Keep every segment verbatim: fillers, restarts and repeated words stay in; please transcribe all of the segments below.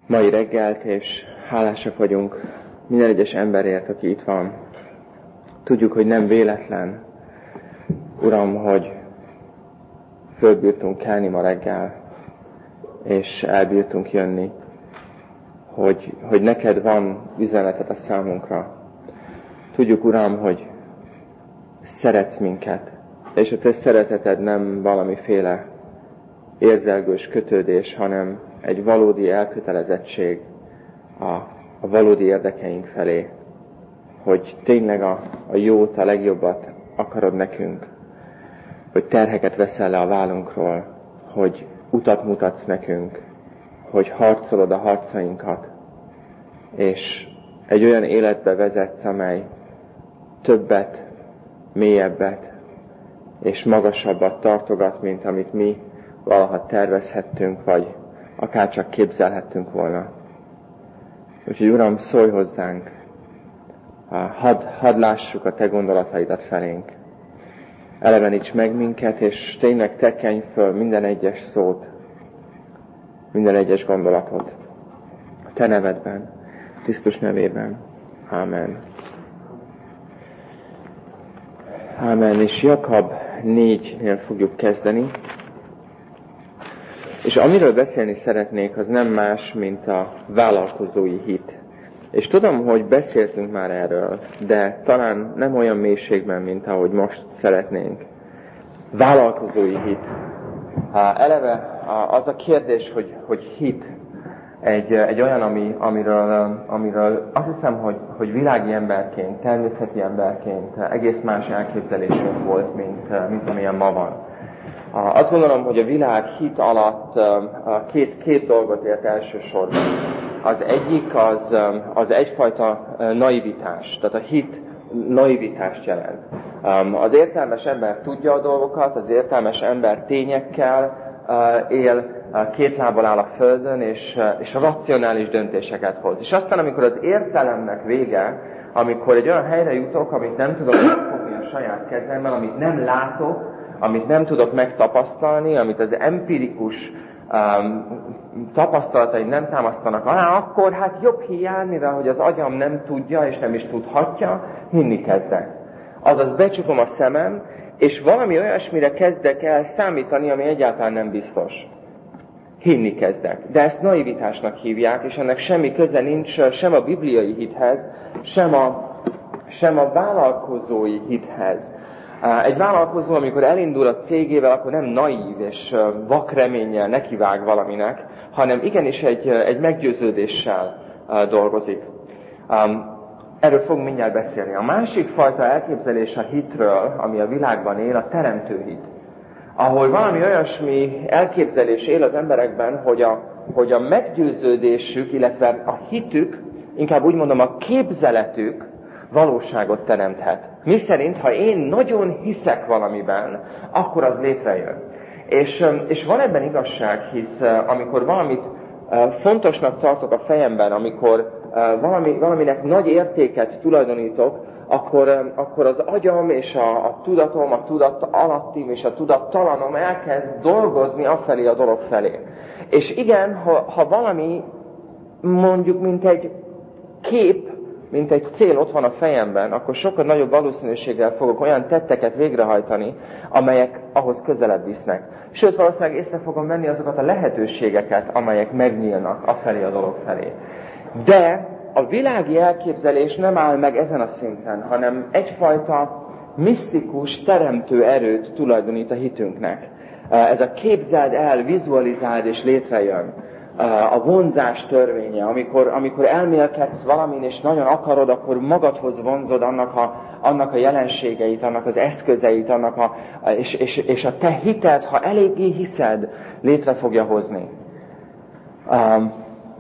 mai reggelt, és hálásak vagyunk minden egyes emberért, aki itt van. Tudjuk, hogy nem véletlen, Uram, hogy fölbírtunk kelni ma reggel, és elbírtunk jönni, hogy, hogy neked van üzeneted a számunkra. Tudjuk, Uram, hogy szeretsz minket, és a te szereteted nem valamiféle érzelgős kötődés, hanem egy valódi elkötelezettség a, a valódi érdekeink felé, hogy tényleg a, a jót, a legjobbat akarod nekünk, hogy terheket veszel le a vállunkról, hogy utat mutatsz nekünk, hogy harcolod a harcainkat, és egy olyan életbe vezetsz, amely többet, mélyebbet és magasabbat tartogat, mint amit mi valaha tervezhettünk, vagy akár csak képzelhettünk volna. Úgyhogy Uram, szólj hozzánk, hadd, hadd lássuk a te gondolataidat felénk. Eleveníts meg minket, és tényleg tekenj föl minden egyes szót, minden egyes gondolatot. A te nevedben, Krisztus nevében. Ámen. Ámen. És Jakab négynél fogjuk kezdeni. És amiről beszélni szeretnék, az nem más, mint a vállalkozói hit. És tudom, hogy beszéltünk már erről, de talán nem olyan mélységben, mint ahogy most szeretnénk. Vállalkozói hit. Eleve az a kérdés, hogy, hogy hit egy, egy olyan, ami, amiről, amiről azt hiszem, hogy, hogy világi emberként, természeti emberként egész más elképzelésünk volt, mint, mint amilyen ma van. Azt gondolom, hogy a világ hit alatt két, két dolgot ért elsősorban. Az egyik az, az egyfajta naivitás, tehát a hit naivitást jelent. Az értelmes ember tudja a dolgokat, az értelmes ember tényekkel él, két lábbal áll a földön, és, és racionális döntéseket hoz. És aztán, amikor az értelemnek vége, amikor egy olyan helyre jutok, amit nem tudok megfogni a saját kezemmel, amit nem látok, amit nem tudok megtapasztalni, amit az empirikus um, tapasztalataim nem támasztanak alá, akkor hát jobb hiány, mivel hogy az agyam nem tudja és nem is tudhatja, hinni kezdek. Azaz becsukom a szemem, és valami olyasmire kezdek el számítani, ami egyáltalán nem biztos. Hinni kezdek. De ezt naivitásnak hívják, és ennek semmi köze nincs sem a bibliai hithez, sem a, sem a vállalkozói hithez. Egy vállalkozó, amikor elindul a cégével, akkor nem naív és vakreménnyel nekivág valaminek, hanem igenis egy, egy meggyőződéssel dolgozik. Erről fogunk mindjárt beszélni. A másik fajta elképzelés a hitről, ami a világban él, a teremtő hit. Ahol valami olyasmi elképzelés él az emberekben, hogy a, hogy a meggyőződésük, illetve a hitük, inkább úgy mondom a képzeletük, valóságot teremthet. Mi szerint, ha én nagyon hiszek valamiben, akkor az létrejön. És, és van ebben igazság, hisz amikor valamit fontosnak tartok a fejemben, amikor valami, valaminek nagy értéket tulajdonítok, akkor, akkor az agyam és a, a tudatom, a tudat alattim és a tudattalanom elkezd dolgozni afelé a dolog felé. És igen, ha, ha valami mondjuk, mint egy kép, mint egy cél ott van a fejemben, akkor sokkal nagyobb valószínűséggel fogok olyan tetteket végrehajtani, amelyek ahhoz közelebb visznek. Sőt, valószínűleg észre fogom venni azokat a lehetőségeket, amelyek megnyílnak afelé a dolog felé. De a világi elképzelés nem áll meg ezen a szinten, hanem egyfajta misztikus, teremtő erőt tulajdonít a hitünknek. Ez a képzeld el, vizualizáld és létrejön. A vonzás törvénye, amikor, amikor elmélkedsz valamin, és nagyon akarod, akkor magadhoz vonzod annak a, annak a jelenségeit, annak az eszközeit, annak a, és, és, és a te hited, ha eléggé hiszed, létre fogja hozni. Um,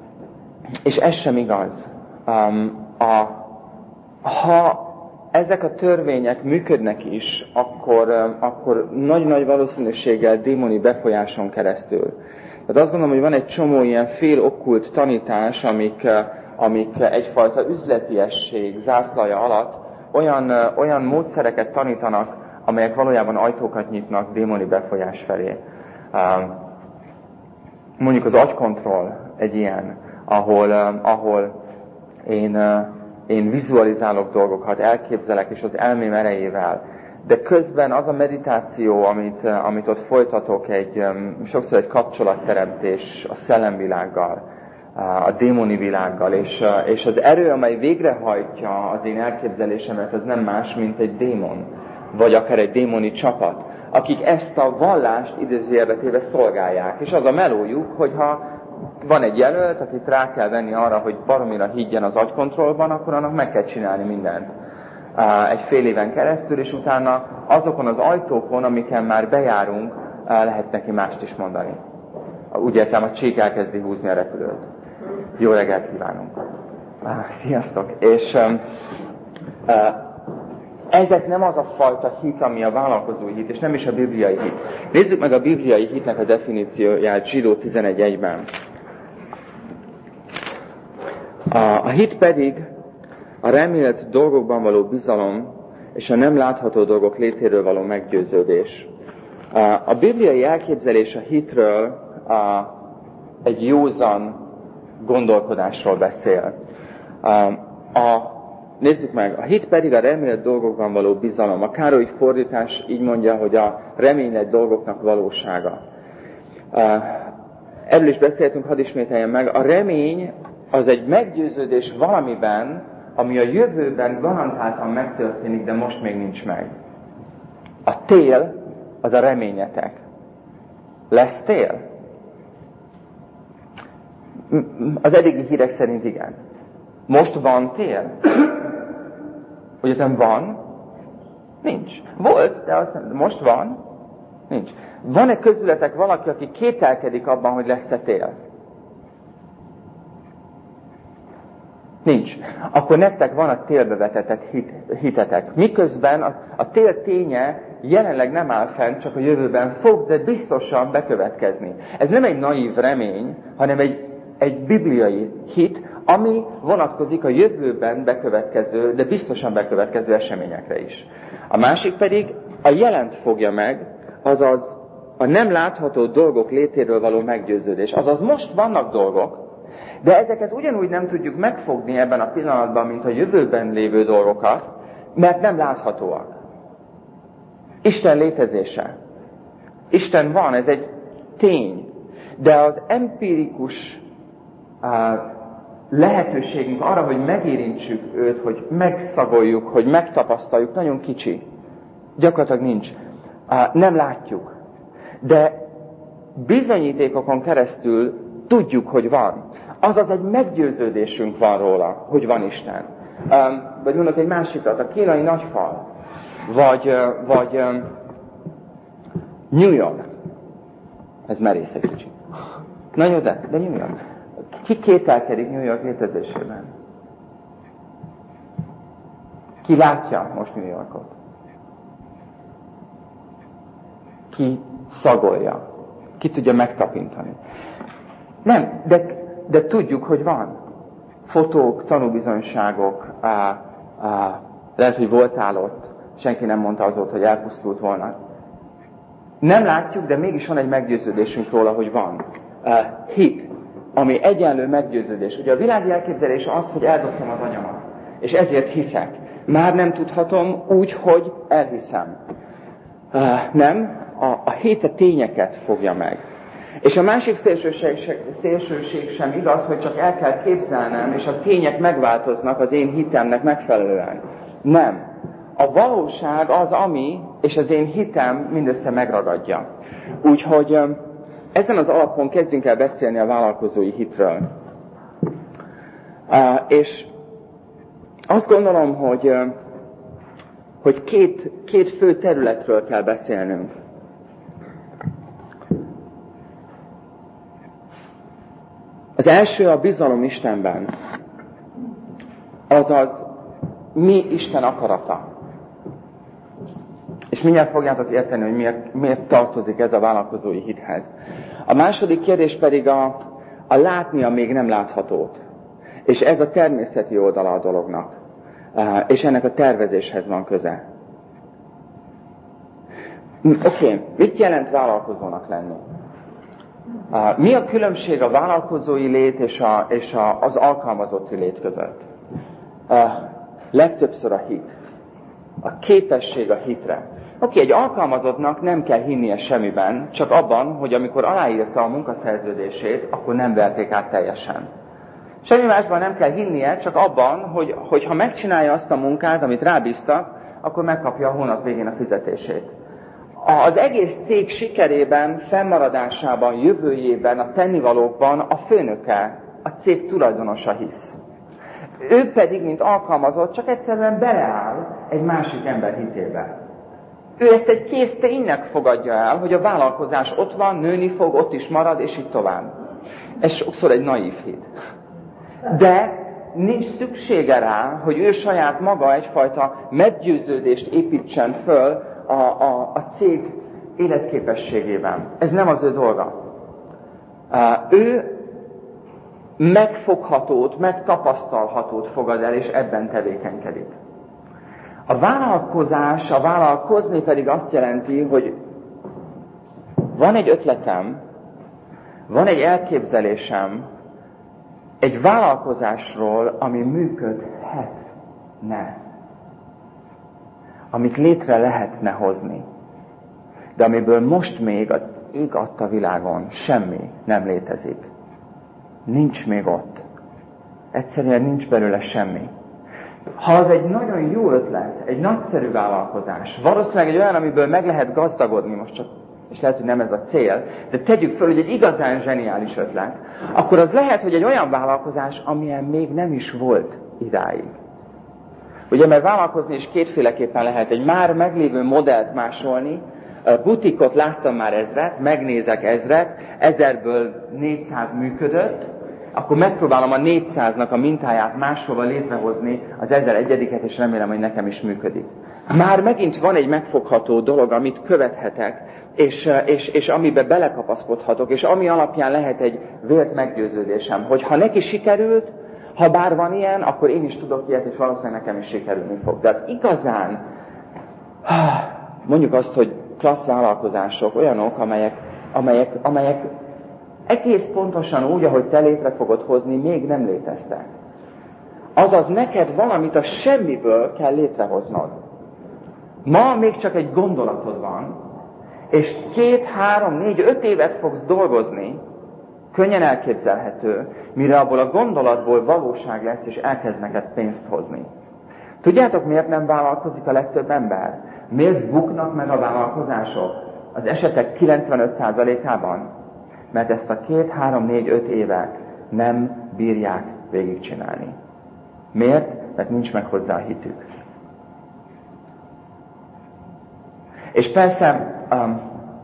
és ez sem igaz. Um, a, ha ezek a törvények működnek is, akkor, akkor nagy-nagy valószínűséggel démoni befolyáson keresztül. Tehát azt gondolom, hogy van egy csomó ilyen fél-okkult tanítás, amik, amik egyfajta üzletiesség zászlaja alatt olyan, olyan módszereket tanítanak, amelyek valójában ajtókat nyitnak démoni befolyás felé. Mondjuk az agykontroll egy ilyen, ahol, ahol én, én vizualizálok dolgokat, elképzelek, és az elmém erejével. De közben az a meditáció, amit, amit ott folytatok, egy, sokszor egy kapcsolatteremtés a szellemvilággal, a démoni világgal, és, és az erő, amely végrehajtja az én elképzelésemet, az nem más, mint egy démon, vagy akár egy démoni csapat, akik ezt a vallást idézőjelbe téve szolgálják. És az a melójuk, hogyha van egy jelölt, akit rá kell venni arra, hogy baromira higgyen az agykontrollban, akkor annak meg kell csinálni mindent egy fél éven keresztül, és utána azokon az ajtókon, amiken már bejárunk, lehet neki mást is mondani. Úgy értem, a csík elkezdi húzni a repülőt. Jó reggelt kívánunk! Sziasztok! És um, uh, ezek nem az a fajta hit, ami a vállalkozói hit, és nem is a bibliai hit. Nézzük meg a bibliai hitnek a definícióját Zsidó tizenegy egyben. A, a hit pedig a remélt dolgokban való bizalom, és a nem látható dolgok létéről való meggyőződés. A, a bibliai elképzelés a hitről a, egy józan gondolkodásról beszél. A, a, nézzük meg, a hit pedig a remélt dolgokban való bizalom. A Károly fordítás így mondja, hogy a reményelt dolgoknak valósága. A, erről is beszéltünk, hadd ismételjem meg. A remény az egy meggyőződés valamiben, ami a jövőben garantáltan megtörténik, de most még nincs meg. A tél az a reményetek. Lesz tél? Az eddigi hírek szerint igen. Most van tél? Ugyan van? Nincs. Volt, de azt nem. Most van? Nincs. Van-e közületek valaki, aki kételkedik abban, hogy lesz-e tél? Nincs. Akkor nektek van a télbe vetetett hit, hitetek. Miközben a, a tél ténye jelenleg nem áll fenn, csak a jövőben fog, de biztosan bekövetkezni. Ez nem egy naív remény, hanem egy, egy bibliai hit, ami vonatkozik a jövőben bekövetkező, de biztosan bekövetkező eseményekre is. A másik pedig a jelent fogja meg, azaz a nem látható dolgok létéről való meggyőződés. Azaz most vannak dolgok, de ezeket ugyanúgy nem tudjuk megfogni ebben a pillanatban, mint a jövőben lévő dolgokat, mert nem láthatóak. Isten létezése. Isten van, ez egy tény. De az empirikus uh, lehetőségünk arra, hogy megérintsük őt, hogy megszagoljuk, hogy megtapasztaljuk, nagyon kicsi. Gyakorlatilag nincs. Uh, nem látjuk. De bizonyítékokon keresztül tudjuk, hogy van. Azaz egy meggyőződésünk van róla, hogy van Isten. Um, vagy mondok egy másikat, a kínai nagyfal, vagy, uh, vagy um, New York. Ez merész egy kicsit. Nagyon de, de New York. Ki kételkedik New York létezésében? Ki látja most New Yorkot? Ki szagolja? Ki tudja megtapintani? Nem, de, de tudjuk, hogy van. Fotók, tanúbizonyságok, á, á, lehet, hogy voltál ott, senki nem mondta azóta, hogy elpusztult volna. Nem látjuk, de mégis van egy meggyőződésünk róla, hogy van. Uh, hit, ami egyenlő meggyőződés. Ugye a világi elképzelés az, hogy eldobtam az anyamat, és ezért hiszek. Már nem tudhatom úgy, hogy elhiszem. Uh, nem, a, a hit a tényeket fogja meg. És a másik szélsőség, szélsőség sem igaz, hogy csak el kell képzelnem, és a tények megváltoznak az én hitemnek megfelelően. Nem. A valóság az, ami, és az én hitem mindössze megragadja. Úgyhogy ezen az alapon kezdjünk el beszélni a vállalkozói hitről. És azt gondolom, hogy, hogy két, két fő területről kell beszélnünk. Az első a bizalom Istenben. Azaz, mi Isten akarata. És mindjárt fogjátok érteni, hogy miért, miért tartozik ez a vállalkozói hithez. A második kérdés pedig a, a látni a még nem láthatót. És ez a természeti oldala a dolognak. És ennek a tervezéshez van köze. Oké, okay. Mit jelent vállalkozónak lenni? Mi a különbség a vállalkozói lét és, a, és a, az alkalmazotti lét között? A legtöbbször a hit. A képesség a hitre. Oké, egy alkalmazottnak nem kell hinnie semmiben, csak abban, hogy amikor aláírta a munkaszerződését, akkor nem verték át teljesen. Semmi másban nem kell hinnie, csak abban, hogy, hogy ha megcsinálja azt a munkát, amit rábíztak, akkor megkapja a hónap végén a fizetését. Az egész cég sikerében, fennmaradásában, jövőjében, a tennivalókban a főnöke, a cég tulajdonosa hisz. Ő pedig, mint alkalmazott, csak egyszerűen beleáll egy másik ember hitébe. Ő ezt egy kész ténynek fogadja el, hogy a vállalkozás ott van, nőni fog, ott is marad, és így tovább. Ez sokszor egy naív hit. De nincs szüksége rá, hogy ő saját maga egyfajta meggyőződést építsen föl a, a, a cég életképességében. Ez nem az ő dolga. Ő megfoghatót, megtapasztalhatót fogad el, és ebben tevékenykedik. A vállalkozás, a vállalkozni pedig azt jelenti, hogy van egy ötletem, van egy elképzelésem, egy vállalkozásról, ami működhetne, amit létre lehetne hozni, de amiből most még az ég adta világon semmi nem létezik. Nincs még ott. Egyszerűen nincs belőle semmi. Ha az egy nagyon jó ötlet, egy nagyszerű vállalkozás, valószínűleg egy olyan, amiből meg lehet gazdagodni, most csak, és lehet, hogy nem ez a cél, de tegyük föl, hogy egy igazán zseniális ötlet, akkor az lehet, hogy egy olyan vállalkozás, amilyen még nem is volt idáig. Ugye, mert vállalkozni is kétféleképpen lehet. Egy már meglévő modellt másolni, butikot láttam már ezret, megnézek ezret, ezerből négyszáz működött, akkor megpróbálom a négyszáznak a mintáját máshova létrehozni az ezeregyediket, és remélem, hogy nekem is működik. Már megint van egy megfogható dolog, amit követhetek, és, és, és amiben belekapaszkodhatok, és ami alapján lehet egy vélt meggyőződésem, hogy ha neki sikerült, ha bár van ilyen, akkor én is tudok ilyet, és valószínűleg nekem is sikerülni fog. De az igazán, mondjuk azt, hogy klassz vállalkozások, olyanok, amelyek, amelyek, amelyek egész pontosan úgy, ahogy te létre fogod hozni, még nem léteztek. Azaz neked valamit a semmiből kell létrehoznod. Ma még csak egy gondolatod van, és két, három, négy, öt évet fogsz dolgozni, könnyen elképzelhető, mire abból a gondolatból valóság lesz, és elkezd neked pénzt hozni. Tudjátok, miért nem vállalkozik a legtöbb ember? Miért buknak meg a vállalkozások? Az esetek kilencvenöt százalékában? Mert ezt a két, három, négy, öt évet nem bírják végigcsinálni. Miért? Mert nincs meg hozzá a hitük. És persze um,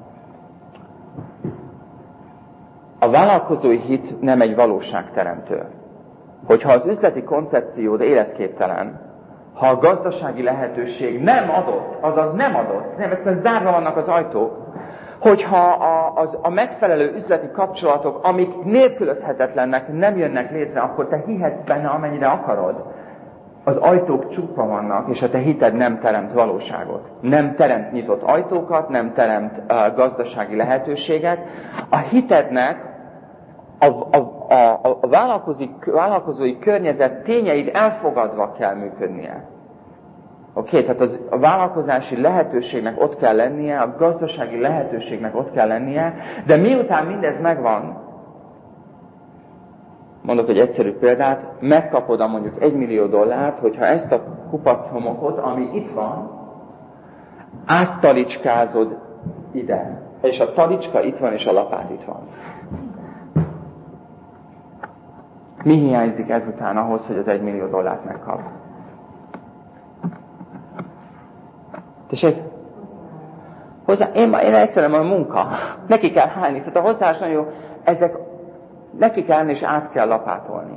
a vállalkozói hit nem egy valóságteremtő. Hogyha az üzleti koncepciód életképtelen, ha a gazdasági lehetőség nem adott, azaz nem adott, nem, egyszerűen zárva vannak az ajtók, hogyha a, az, a megfelelő üzleti kapcsolatok, amik nélkülözhetetlennek nem jönnek létre, akkor te hihetsz benne, amennyire akarod. Az ajtók csukva vannak, és a te hited nem teremt valóságot. Nem teremt nyitott ajtókat, nem teremt uh, gazdasági lehetőséget. A hitednek a, a, a, a vállalkozói, vállalkozói környezet tényeit elfogadva kell működnie. Oké, okay, tehát az, a vállalkozási lehetőségnek ott kell lennie, a gazdasági lehetőségnek ott kell lennie, de miután mindez megvan, mondok egy egyszerű példát, megkapod a mondjuk egy millió dollárt, hogyha ezt a kupac-homokot, ami itt van, áttalicskázod ide. És a talicska itt van, és a lapát itt van. Mi hiányzik ezután ahhoz, hogy az egy millió dollárt megkap? Tessék? Hozzá, én, én egyszerűen a munka. Neki kell hányni. Tehát a hozzáállás nagyon jó. Ezek neki kell és át kell lapátolni.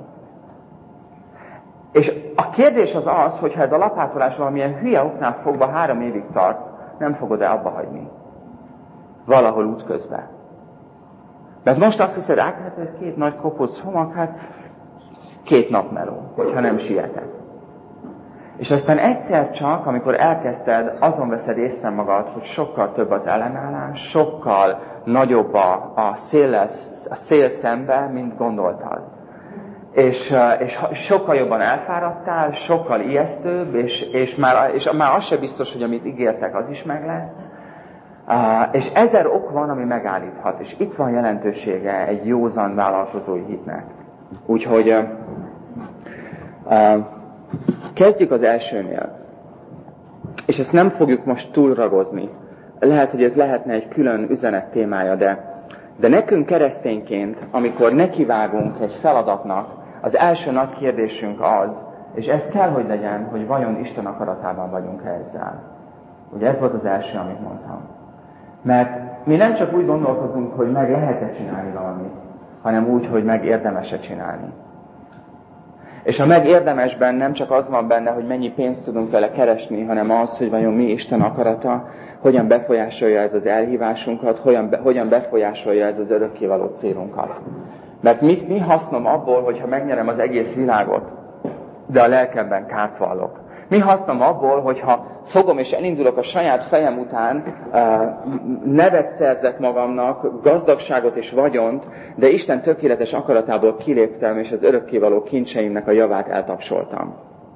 És a kérdés az az, hogyha ez a lapátolás valamilyen hülye oknál fogva három évig tart, nem fogod-e abba hagyni? Valahol útközben. Mert most azt hiszed, hát ez két nagy kopóc homok, hát két nap meló, hogyha nem sietek. És aztán egyszer csak, amikor elkezdted, azon veszed észre magad, hogy sokkal több az ellenállás, sokkal nagyobb a, a, szél, a szél szembe, mint gondoltad. És, és sokkal jobban elfáradtál, sokkal ijesztőbb, és, és, már, és már az sem biztos, hogy amit ígértek, az is meg lesz. Uh, és ezer ok van, ami megállíthat, és itt van jelentősége egy józan vállalkozói hitnek. Úgyhogy uh, uh, kezdjük az elsőnél. És ezt nem fogjuk most túlragozni. Lehet, hogy ez lehetne egy külön üzenet témája, de, de nekünk keresztényként, amikor nekivágunk egy feladatnak, az első nagy kérdésünk az, és ez kell, hogy legyen, hogy vajon Isten akaratában vagyunk ezzel. Ugye ez volt az első, amit mondtam. Mert mi nem csak úgy gondolkozunk, hogy meg lehet-e csinálni valamit, hanem úgy, hogy meg érdemes-e csinálni. És a megérdemesben nem csak az van benne, hogy mennyi pénzt tudunk vele keresni, hanem az, hogy vajon mi Isten akarata, hogyan befolyásolja ez az elhívásunkat, hogyan, be, hogyan befolyásolja ez az örökkévaló célunkat. Mert mi, mi hasznom abból, hogyha megnyerem az egész világot, de a lelkemben kárt vallok? Mi hasznom abból, hogyha fogom és elindulok a saját fejem után, nevet szerzek magamnak, gazdagságot és vagyont, de Isten tökéletes akaratából kiléptem, és az örökkévaló kincseimnek a javát eltapsoltam.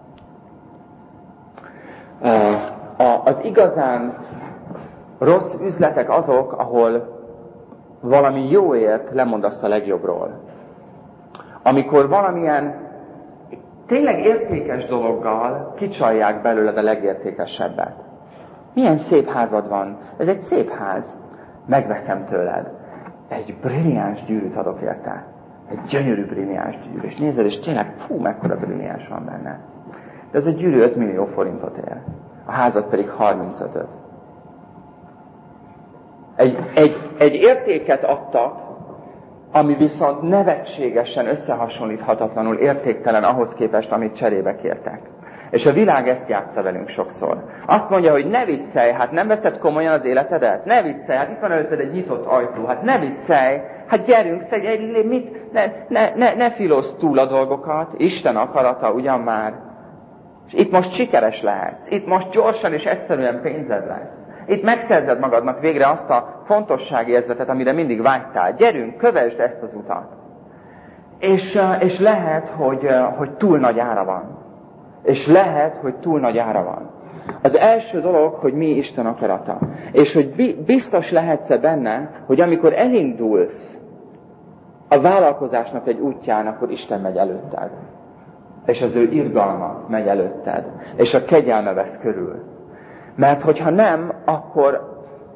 Az igazán rossz üzletek azok, ahol valami jóért lemondasz a legjobbról. Amikor valamilyen tényleg értékes dologgal kicsalják belőled a legértékesebbet. Milyen szép házad van? Ez egy szép ház. Megveszem tőled. Egy brilliáns gyűrűt adok érte. Egy gyönyörű brilliáns gyűrű. És nézed, és tényleg, fú, mekkora brilliáns van benne. De ez a gyűrű öt millió forintot ér. A házad pedig harmincötöt. Egy, egy, egy értéket adtak, ami viszont nevetségesen, összehasonlíthatatlanul értéktelen ahhoz képest, amit cserébe kértek. És a világ ezt játsza velünk sokszor. Azt mondja, hogy ne viccelj, hát nem veszed komolyan az életedet? Ne viccelj, hát itt van előtted egy nyitott ajtó, hát ne viccelj, hát gyerünk, szedj egy, mit, ne, ne, ne, ne filozz túl a dolgokat, Isten akarata ugyan már. És itt most sikeres lehetsz, itt most gyorsan és egyszerűen pénzed lesz. Itt megszerzed magadnak végre azt a fontosságérzetet, amire mindig vágytál. Gyerünk, kövesd ezt az utat. És, és lehet, hogy, hogy túl nagy ára van. És lehet, hogy túl nagy ára van. Az első dolog, hogy mi Isten akarata. És hogy biztos lehetsz-e benne, hogy amikor elindulsz a vállalkozásnak egy útján, akkor Isten megy előtted. És az ő irgalma megy előtted. És a kegyelme vesz körül. Mert hogyha nem, akkor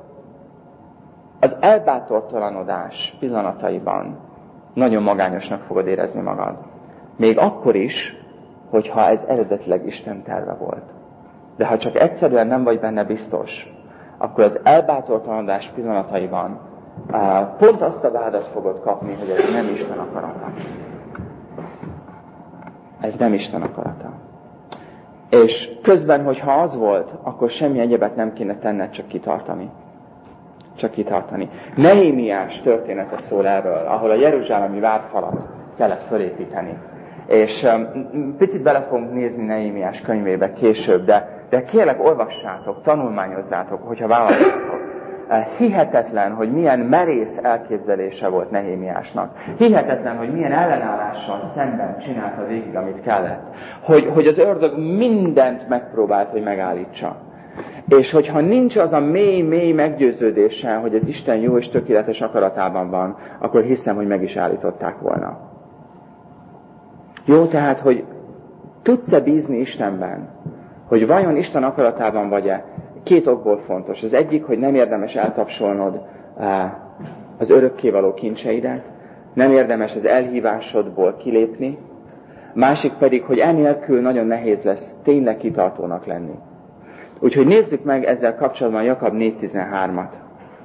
az elbátortalanodás pillanataiban nagyon magányosnak fogod érezni magad. Még akkor is, hogyha ez eredetileg Isten terve volt. De ha csak egyszerűen nem vagy benne biztos, akkor az elbátortalanodás pillanataiban pont azt a vádat fogod kapni, hogy ez nem Isten akarata. Ez nem Isten akarata. És közben, hogyha az volt, akkor semmi egyebet nem kéne tenned, csak kitartani. Csak kitartani. Nehémiás története szól erről, ahol a jeruzsálemi várfalat kellett fölépíteni. És um, picit bele fogunk nézni Nehémiás könyvébe később, de, de kérlek, olvassátok, tanulmányozzátok, hogyha vállalkoztok. Hihetetlen, hogy milyen merész elképzelése volt Nehémiásnak. Hihetetlen, hogy milyen ellenállással szemben csinálta végig, amit kellett. Hogy, hogy az ördög mindent megpróbált, hogy megállítsa. És hogyha nincs az a mély-mély meggyőződése, hogy az Isten jó és tökéletes akaratában van, akkor hiszem, hogy meg is állították volna. Jó, tehát, hogy tudsz-e bízni Istenben, hogy vajon Isten akaratában vagy-e? Két okból fontos. Az egyik, hogy nem érdemes eltapsolnod az örökkévaló kincseidet, nem érdemes az elhívásodból kilépni, másik pedig, hogy enélkül nagyon nehéz lesz tényleg kitartónak lenni. Úgyhogy nézzük meg ezzel kapcsolatban Jakab négy tizenhármat.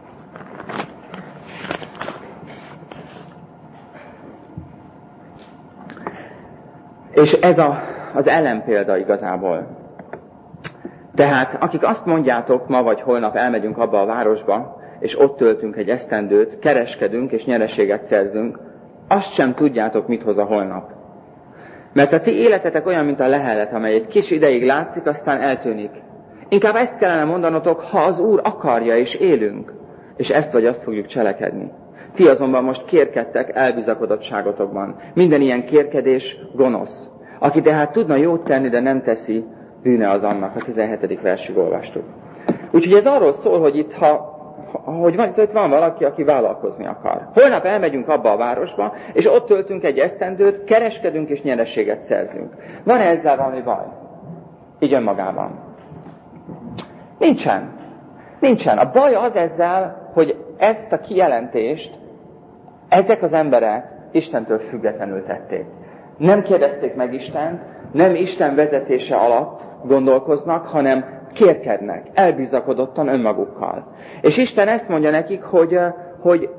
És ez a, az ellenpélda igazából. Tehát akik azt mondjátok, ma vagy holnap elmegyünk abba a városba, és ott töltünk egy esztendőt, kereskedünk és nyereséget szerzünk, azt sem tudjátok, mit hoz a holnap. Mert a ti életetek olyan, mint a lehelet, amely egy kis ideig látszik, aztán eltűnik. Inkább ezt kellene mondanotok, ha az Úr akarja, és élünk, és ezt vagy azt fogjuk cselekedni. Ti azonban most kérkedtek elbizakodottságotokban. Minden ilyen kérkedés gonosz. Aki tehát tudna jót tenni, de nem teszi, bűne az annak. A tizenhetedik versig olvastuk. Úgyhogy ez arról szól, hogy itt, ha, hogy van, itt van valaki, aki vállalkozni akar. Holnap elmegyünk abba a városba, és ott töltünk egy esztendőt, kereskedünk és nyereséget szerzünk. Van ezzel valami baj? Így önmagában. Nincsen. Nincsen. A baj az ezzel, hogy ezt a kijelentést ezek az emberek Istentől függetlenül tették. Nem kérdezték meg Istent, nem Isten vezetése alatt gondolkoznak, hanem kérkednek, elbizakodottan önmagukkal. És Isten ezt mondja nekik, hogy, hogy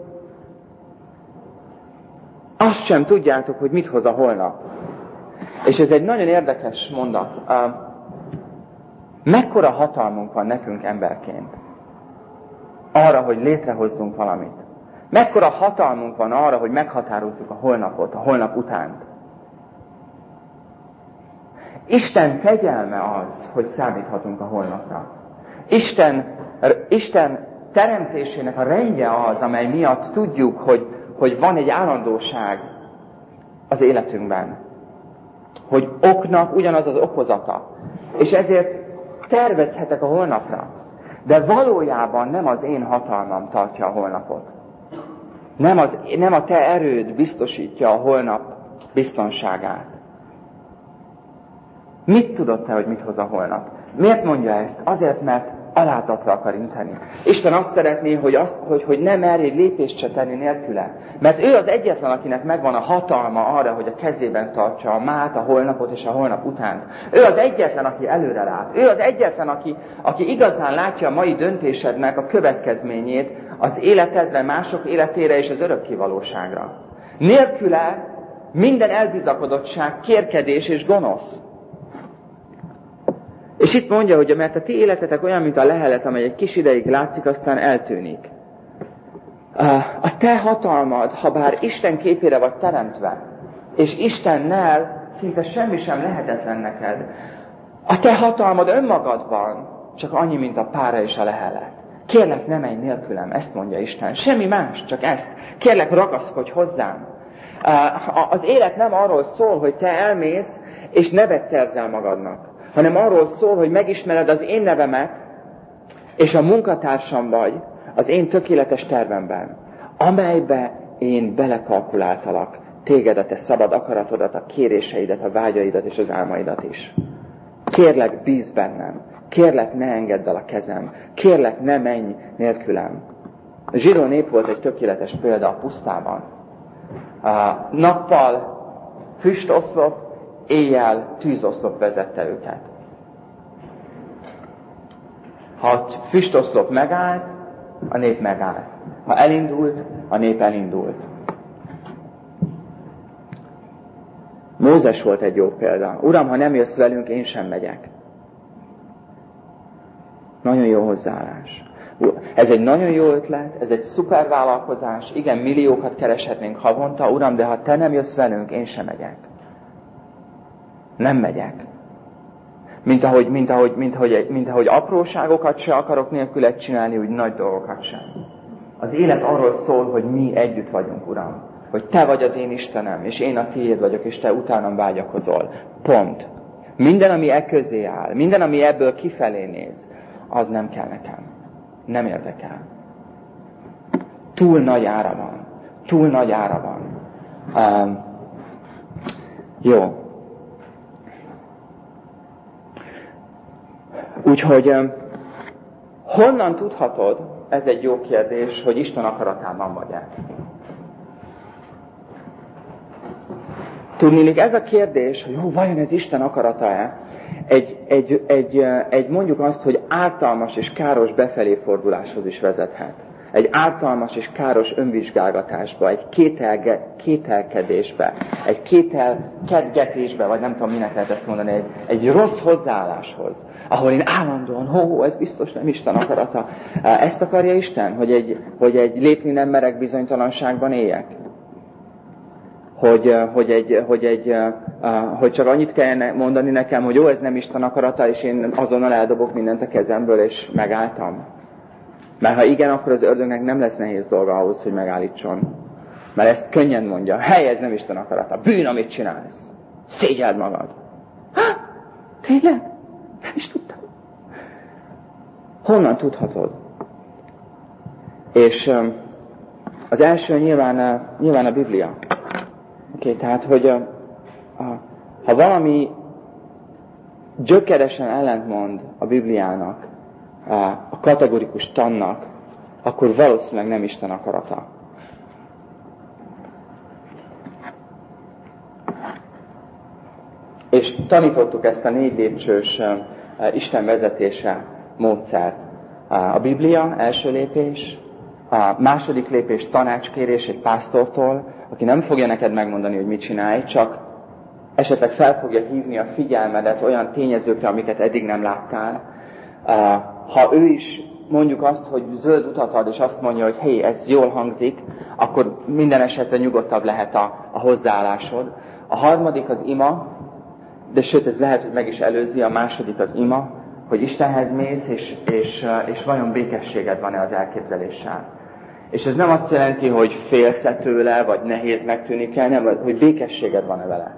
azt sem tudjátok, hogy mit hoz a holnap. És ez egy nagyon érdekes mondat. Mekkora hatalmunk van nekünk emberként arra, hogy létrehozzunk valamit. Mekkora hatalmunk van arra, hogy meghatározzuk a holnapot, a holnap utánt. Isten kegyelme az, hogy számíthatunk a holnapra. Isten, Isten teremtésének a rendje az, amely miatt tudjuk, hogy, hogy van egy állandóság az életünkben. Hogy oknak ugyanaz az okozata. És ezért tervezhetek a holnapra. De valójában nem az én hatalmam tartja a holnapot. Nem, az, nem a te erőd biztosítja a holnap biztonságát. Mit tudod te, hogy mit hoz a holnap? Miért mondja ezt? Azért, mert alázatra akar inteni. Isten azt szeretné, hogy, azt, hogy, hogy ne merj egy lépést se tenni nélküle. Mert ő az egyetlen, akinek megvan a hatalma arra, hogy a kezében tartsa a mát, a holnapot és a holnap utánt. Ő az egyetlen, aki előre lát. Ő az egyetlen, aki, aki igazán látja a mai döntésednek a következményét az életedre, mások életére és az örökké valóságra. Nélküle minden elbizakodottság, kérkedés és gonosz. És itt mondja, hogy mert a ti életetek olyan, mint a lehelet, amely egy kis ideig látszik, aztán eltűnik. A te hatalmad, ha bár Isten képére vagy teremtve, és Istennel szinte semmi sem lehetetlen neked, a te hatalmad önmagadban csak annyi, mint a pára és a lehelet. Kérlek, ne menj nélkülem, ezt mondja Isten. Semmi más, csak ezt. Kérlek, ragaszkodj hozzám. Az élet nem arról szól, hogy te elmész, és nevet szerzel magadnak, hanem arról szól, hogy megismered az én nevemet, és a munkatársam vagy az én tökéletes tervemben, amelybe én belekalkuláltalak téged, a te szabad akaratodat, a kéréseidet, a vágyaidat és az álmaidat is. Kérlek, bízz bennem. Kérlek, ne engedd el a kezem. Kérlek, ne menj nélkülem. A zsidó nép volt egy tökéletes példa a pusztában. A nappal füstoszlop, éjjel tűzoszlop vezette őket. Ha a füstoszlop megállt, a nép megállt. Ha elindult, a nép elindult. Mózes volt egy jó példa. Uram, ha nem jössz velünk, én sem megyek. Nagyon jó hozzáállás. Ez egy nagyon jó ötlet, ez egy szuper vállalkozás, igen, milliókat kereshetnénk havonta, Uram, de ha te nem jössz velünk, én sem megyek. Nem megyek. Mint ahogy, mint ahogy, mint ahogy, mint ahogy apróságokat se akarok nélküled csinálni, úgy nagy dolgokat sem. Az élet arról szól, hogy mi együtt vagyunk, Uram. Hogy te vagy az én Istenem, és én a tiéd vagyok, és te utánam vágyakozol. Pont. Minden, ami e közé áll, minden, ami ebből kifelé néz, az nem kell nekem. Nem érdekel. Túl nagy ára van. Túl nagy ára van. Um, jó. Úgyhogy um, honnan tudhatod, ez egy jó kérdés, hogy Isten akaratában vagy-e? Tudnélik, ez a kérdés, hogy jó, vajon ez Isten akarata-e? Egy, egy, egy, egy mondjuk azt, hogy ártalmas és káros befelé forduláshoz is vezethet. Egy ártalmas és káros önvizsgálgatásba, egy kételge, kételkedésbe, egy kételkedgetésbe, vagy nem tudom, minek lehet ezt mondani, egy, egy rossz hozzáálláshoz, ahol én állandóan, hó, ez biztos nem Isten akarata. Ezt akarja Isten, hogy egy, hogy egy lépni nem merek bizonytalanságban éljek? Hogy, hogy, egy, hogy egy hogy csak annyit kellene mondani nekem, hogy jó, ez nem Isten akarata, és én azonnal eldobok mindent a kezemből, és megálltam. Mert ha igen, akkor az ördögnek nem lesz nehéz dolga ahhoz, hogy megállítson. Mert ezt könnyen mondja. Hely, ez nem Isten akarata. Bűn, amit csinálsz. Szégyeld magad. Ha? Tényleg? Nem is tudtam. Honnan tudhatod? És az első nyilván, nyilván a Biblia. Oké, okay, tehát, hogy a, a, ha valami gyökeresen ellentmond a Bibliának, a, a kategorikus tannak, akkor valószínűleg nem Isten akarata. És tanítottuk ezt a négy lépcsős uh, Isten vezetése módszert. Uh, a Biblia első lépés, a második lépés tanácskérés egy pásztortól, aki nem fogja neked megmondani, hogy mit csinálj, csak esetleg fel fogja hívni a figyelmedet olyan tényezőkre, amiket eddig nem láttál. Uh, ha ő is mondjuk azt, hogy zöld utat ad, és azt mondja, hogy hé, ez jól hangzik, akkor minden esetre nyugodtabb lehet a, a hozzáállásod. A harmadik az ima, de sőt, ez lehet, hogy meg is előzi, a második az ima, hogy Istenhez mész, és, és, és vajon békességed van-e az elképzeléssel. És ez nem azt jelenti, hogy félsz tőle, vagy nehéznek tűnik el, nem, hogy békességed van-e vele.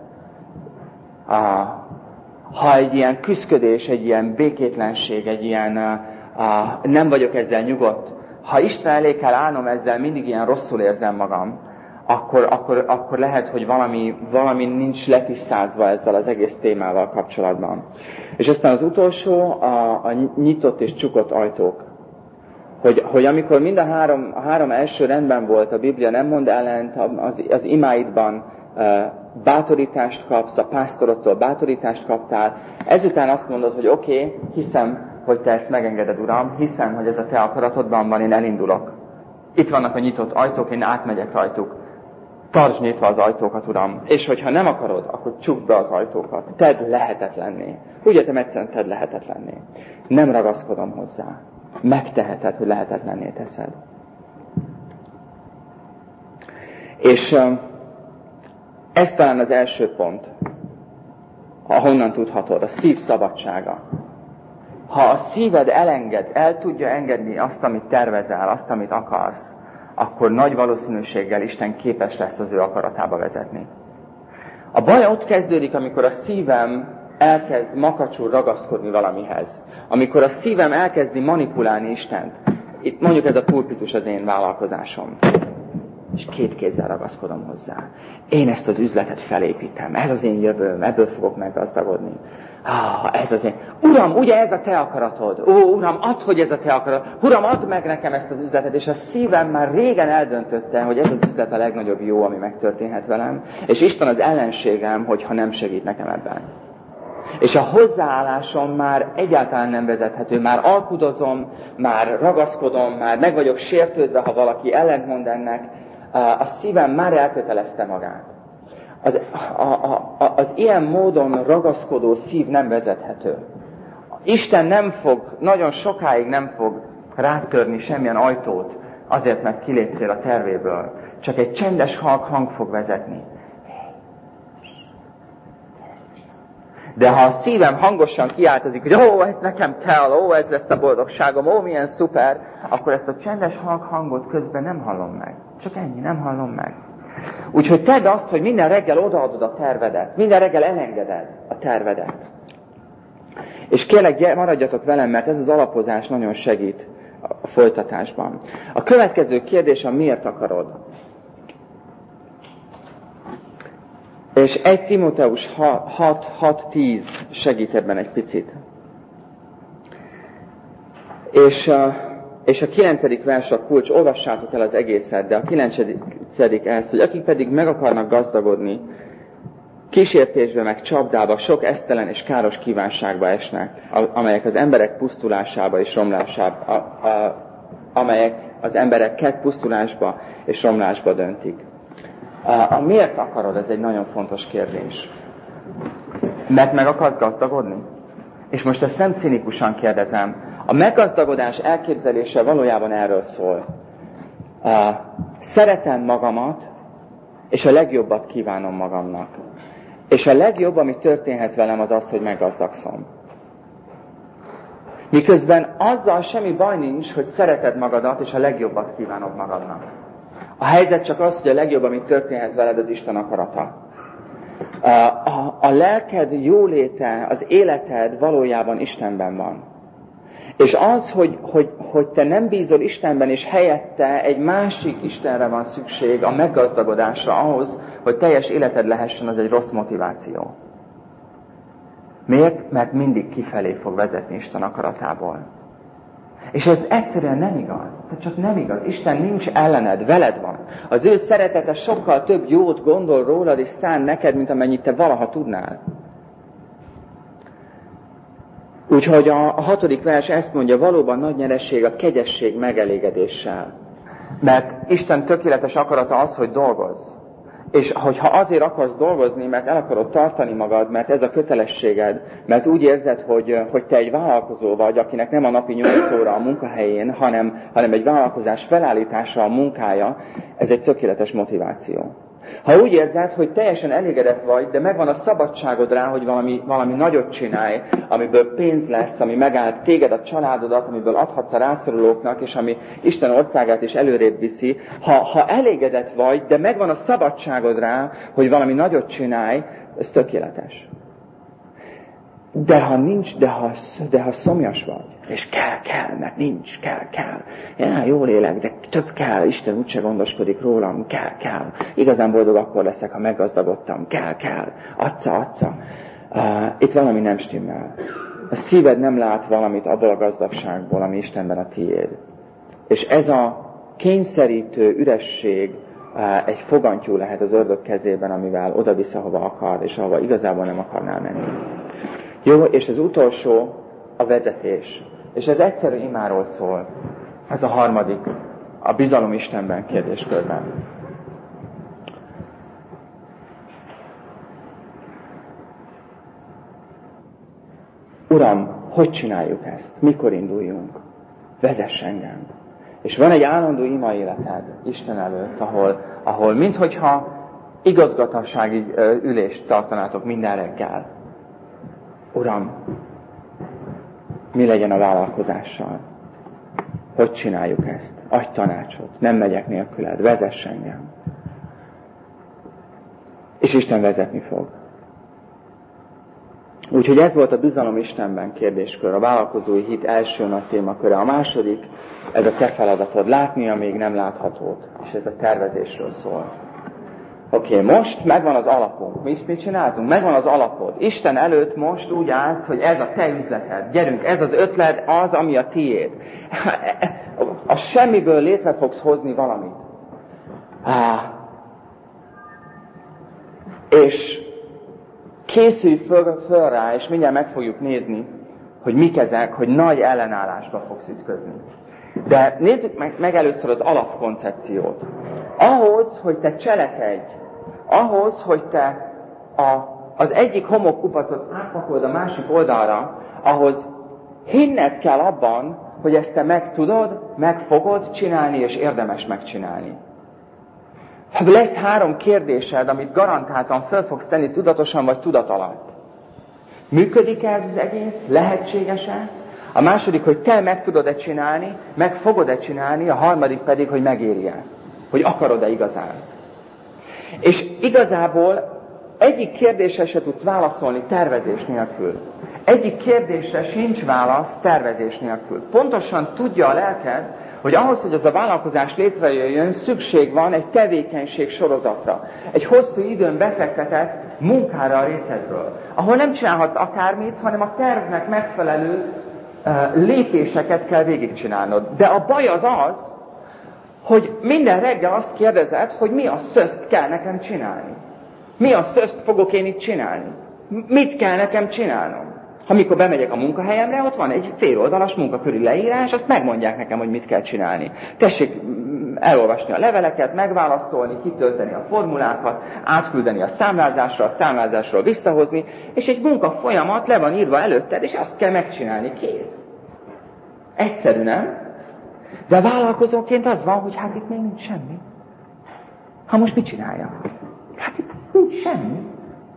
Ha egy ilyen küszködés, egy ilyen békétlenség, egy ilyen nem vagyok ezzel nyugodt, ha Isten elé kell állnom ezzel, mindig ilyen rosszul érzem magam, Akkor, akkor, akkor lehet, hogy valami, valami nincs letisztázva ezzel az egész témával kapcsolatban. És aztán az utolsó, a, a nyitott és csukott ajtók. Hogy, hogy amikor mind a három, a három első rendben volt, a Biblia nem mond ellent, az, az imáidban bátorítást kapsz, a pásztorodtól bátorítást kaptál, ezután azt mondod, hogy oké, okay, hiszem, hogy te ezt megengeded, Uram, hiszem, hogy ez a te akaratodban van, én elindulok. Itt vannak a nyitott ajtók, én átmegyek rajtuk. Tartsd nyitva az ajtókat, Uram. És hogyha nem akarod, akkor csukd be az ajtókat. Tedd lehetetlenné. Úgy értem, egyszerűen tedd lehetetlenné. Nem ragaszkodom hozzá. Megteheted, hogy lehetetlenné teszed. És ez talán az első pont, ahonnan tudhatod, a szív szabadsága. Ha a szíved elenged, el tudja engedni azt, amit tervezel, azt, amit akarsz, akkor nagy valószínűséggel Isten képes lesz az ő akaratába vezetni. A baj ott kezdődik, amikor a szívem elkezd makacsul ragaszkodni valamihez. Amikor a szívem elkezdi manipulálni Istent. Itt mondjuk ez a pulpitus az én vállalkozásom. És két kézzel ragaszkodom hozzá. Én ezt az üzletet felépítem. Ez az én jövőm. Ebből fogok meggazdagodni. Ah, ez az én. Uram, ugye ez a te akaratod? Ó, Uram, add, hogy ez a te akaratod. Uram, add meg nekem ezt az üzletet. És a szívem már régen eldöntötte, hogy ez az üzlet a legnagyobb jó, ami megtörténhet velem. És Isten az ellenségem, hogyha nem segít nekem ebben. És a hozzáállásom már egyáltalán nem vezethető. Már alkudozom, már ragaszkodom, már meg vagyok sértődve, ha valaki ellentmond ennek. A szívem már elkötelezte magát. Az, a, a, a, az ilyen módon ragaszkodó szív nem vezethető. Isten nem fog, nagyon sokáig nem fog rátörni semmilyen ajtót, azért, mert kiléptél a tervéből. Csak egy csendes halk hang fog vezetni. De ha a szívem hangosan kiáltozik, hogy ó, ez nekem kell, ó, ez lesz a boldogságom, ó, milyen szuper, akkor ezt a csendes halk hangot közben nem hallom meg. Csak ennyi, nem hallom meg. Úgyhogy tedd azt, hogy minden reggel odaadod a tervedet, minden reggel elengeded a tervedet. És kérlek, maradjatok velem, mert ez az alapozás nagyon segít a folytatásban. A következő kérdés a miért akarod? És egy Timóteus hat tíz segít ebben egy picit. És a, és a kilencedik vers a kulcs, olvassátok el az egészet, de a kilencedik ez, hogy akik pedig meg akarnak gazdagodni, kísértésbe meg csapdába, sok esztelen és káros kívánságba esnek, amelyek az emberek pusztulásába és romlásába, a, a, amelyek az embereket pusztulásba és romlásba döntik. A, a miért akarod, ez egy nagyon fontos kérdés. Mert meg akarsz gazdagodni? És most ezt nem cinikusan kérdezem. A meggazdagodás elképzelése valójában erről szól. Szeretem magamat, és a legjobbat kívánom magamnak. És a legjobb, ami történhet velem, az az, hogy meggazdagszom. Miközben azzal semmi baj nincs, hogy szereted magadat, és a legjobbat kívánod magadnak. A helyzet csak az, hogy a legjobb, ami történhet veled, az Isten akarata. A, a, a lelked jóléte, az életed valójában Istenben van. És az, hogy, hogy, hogy te nem bízol Istenben, és helyette egy másik Istenre van szükség a meggazdagodásra ahhoz, hogy teljes életed lehessen, az egy rossz motiváció. Miért? Mert mindig kifelé fog vezetni Isten akaratából. És ez egyszerűen nem igaz. Ez csak nem igaz. Isten nincs ellened, veled van. Az ő szeretete sokkal több jót gondol rólad és szán neked, mint amennyit te valaha tudnál. Úgyhogy a, a hatodik vers ezt mondja, valóban nagy nyeresség a kegyesség megelégedéssel. Mert Isten tökéletes akarata az, hogy dolgozz. És hogyha azért akarsz dolgozni, mert el akarod tartani magad, mert ez a kötelességed, mert úgy érzed, hogy, hogy te egy vállalkozó vagy, akinek nem a napi nyolc óra a munkahelyén, hanem, hanem egy vállalkozás felállítása a munkája, ez egy tökéletes motiváció. Ha úgy érzed, hogy teljesen elégedett vagy, de megvan a szabadságod rá, hogy valami, valami nagyot csinálj, amiből pénz lesz, ami megáll téged, a családodat, amiből adhatsz a rászorulóknak, és ami Isten országát is előrébb viszi. Ha, ha elégedett vagy, de megvan a szabadságod rá, hogy valami nagyot csinálj, ez tökéletes. De ha nincs, de ha, de ha szomjas vagy, és kell, kell, mert nincs, kell, kell. Ja, jól élek, de több kell, Isten úgyse gondoskodik rólam, kell, kell. Igazán boldog akkor leszek, ha meggazdagodtam, kell, kell. Atca, atca. Uh, itt valami nem stimmel. A szíved nem lát valamit abból a gazdagságból, ami Istenben a tiéd. És ez a kényszerítő üresség uh, egy fogantyú lehet az ördög kezében, amivel oda-vissza, hova akar, és ahova igazából nem akarnál menni. Jó, és az utolsó a vezetés. És ez egyszerű imáról szól. Ez a harmadik, a bizalom Istenben kérdéskörben. Uram, hogy csináljuk ezt? Mikor induljunk? Vezess engem. És van egy állandó ima életed Isten előtt, ahol, ahol minthogyha igazgatósági ülést tartanátok minden reggel. Uram, mi legyen a vállalkozással? Hogy csináljuk ezt? Adj tanácsot, nem megyek nélküled, vezess engem. És Isten vezetni fog. Úgyhogy ez volt a bizalom Istenben kérdéskör, a vállalkozói hit első nagy témaköre. A második, ez a te feladatod, látni a még nem láthatót, és ez a tervezésről szól. Oké, okay, most megvan az alapunk. Mi is mit csináltunk? Megvan az alapod. Isten előtt most úgy állsz, hogy ez a te üzleted. Gyerünk, ez az ötlet az, ami a tiéd. A semmiből létre fogsz hozni valamit. Á. És készülj föl, föl rá, és mindjárt meg fogjuk nézni, hogy mik ezek, hogy nagy ellenállásba fogsz ütközni. De nézzük meg, meg először az alapkoncepciót. Ahhoz, hogy te cselekedj, ahhoz, hogy te a, az egyik homokkupacot átpakold a másik oldalra, ahhoz hinned kell abban, hogy ezt te meg tudod, meg fogod csinálni, és érdemes megcsinálni. Ha lesz három kérdésed, amit garantáltan föl fogsz tenni tudatosan vagy tudat alatt. Működik-e ez az egész? Lehetséges-e? A második, hogy te meg tudod-e csinálni, meg fogod-e csinálni, a harmadik pedig, hogy megéri-e. Hogy akarod-e igazán. És igazából egyik kérdésre se tudsz válaszolni tervezés nélkül. Egyik kérdésre sincs válasz tervezés nélkül. Pontosan tudja a lelked, hogy ahhoz, hogy az a vállalkozás létrejöjjön, szükség van egy tevékenység sorozatra. Egy hosszú időn befektetett munkára a részedről. Ahol nem csinálhatsz akármit, hanem a tervnek megfelelő uh, lépéseket kell végigcsinálnod. De a baj az az, hogy minden reggel azt kérdezed, hogy mi a szöszt kell nekem csinálni. Mi a szöszt fogok én itt csinálni? Mit kell nekem csinálnom? Ha mikor bemegyek a munkahelyemre, ott van egy féloldalas munkaköri leírás, azt megmondják nekem, hogy mit kell csinálni. Tessék elolvasni a leveleket, megválaszolni, kitölteni a formulákat, átküldeni a számlázásra, a számlázásról visszahozni, és egy munka folyamat le van írva előtted, és azt kell megcsinálni. Kész. Egyszerű, nem? De vállalkozóként az van, hogy hát itt még nincs semmi. Ha most mit csinálja? Hát itt nincs semmi.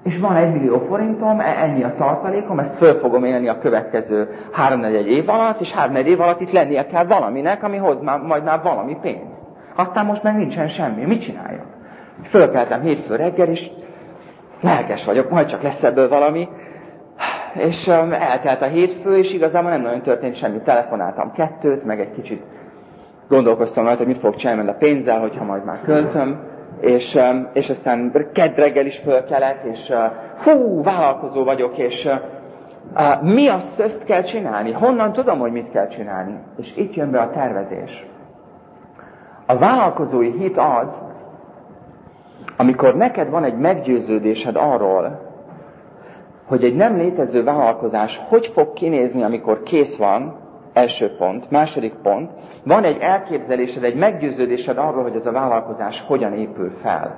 És van egy millió forintom, ennyi a tartalékom, ezt föl fogom élni a következő három-négy év alatt, és három-négy év alatt itt lennie kell valaminek, ami hoz már, majd már valami pénz. Aztán most meg nincsen semmi. Mit csináljak? Fölkeltem hétfő reggel, és lelkes vagyok, majd csak lesz ebből valami. És um, eltelt a hétfő, és igazából nem nagyon történt semmi. Telefonáltam kettőt, meg egy kicsit gondolkoztam rajta, hogy mit fogok csinálni a pénzzel, hogyha majd már költöm. És, um, és aztán kedd reggel is fölkelek, és uh, hú, vállalkozó vagyok, és uh, uh, mi azt ezt kell csinálni? Honnan tudom, hogy mit kell csinálni? És itt jön be a tervezés. A vállalkozói hit az, amikor neked van egy meggyőződésed arról, hogy egy nem létező vállalkozás hogy fog kinézni, amikor kész van, első pont, második pont, van egy elképzelésed, egy meggyőződésed arról, hogy ez a vállalkozás hogyan épül fel.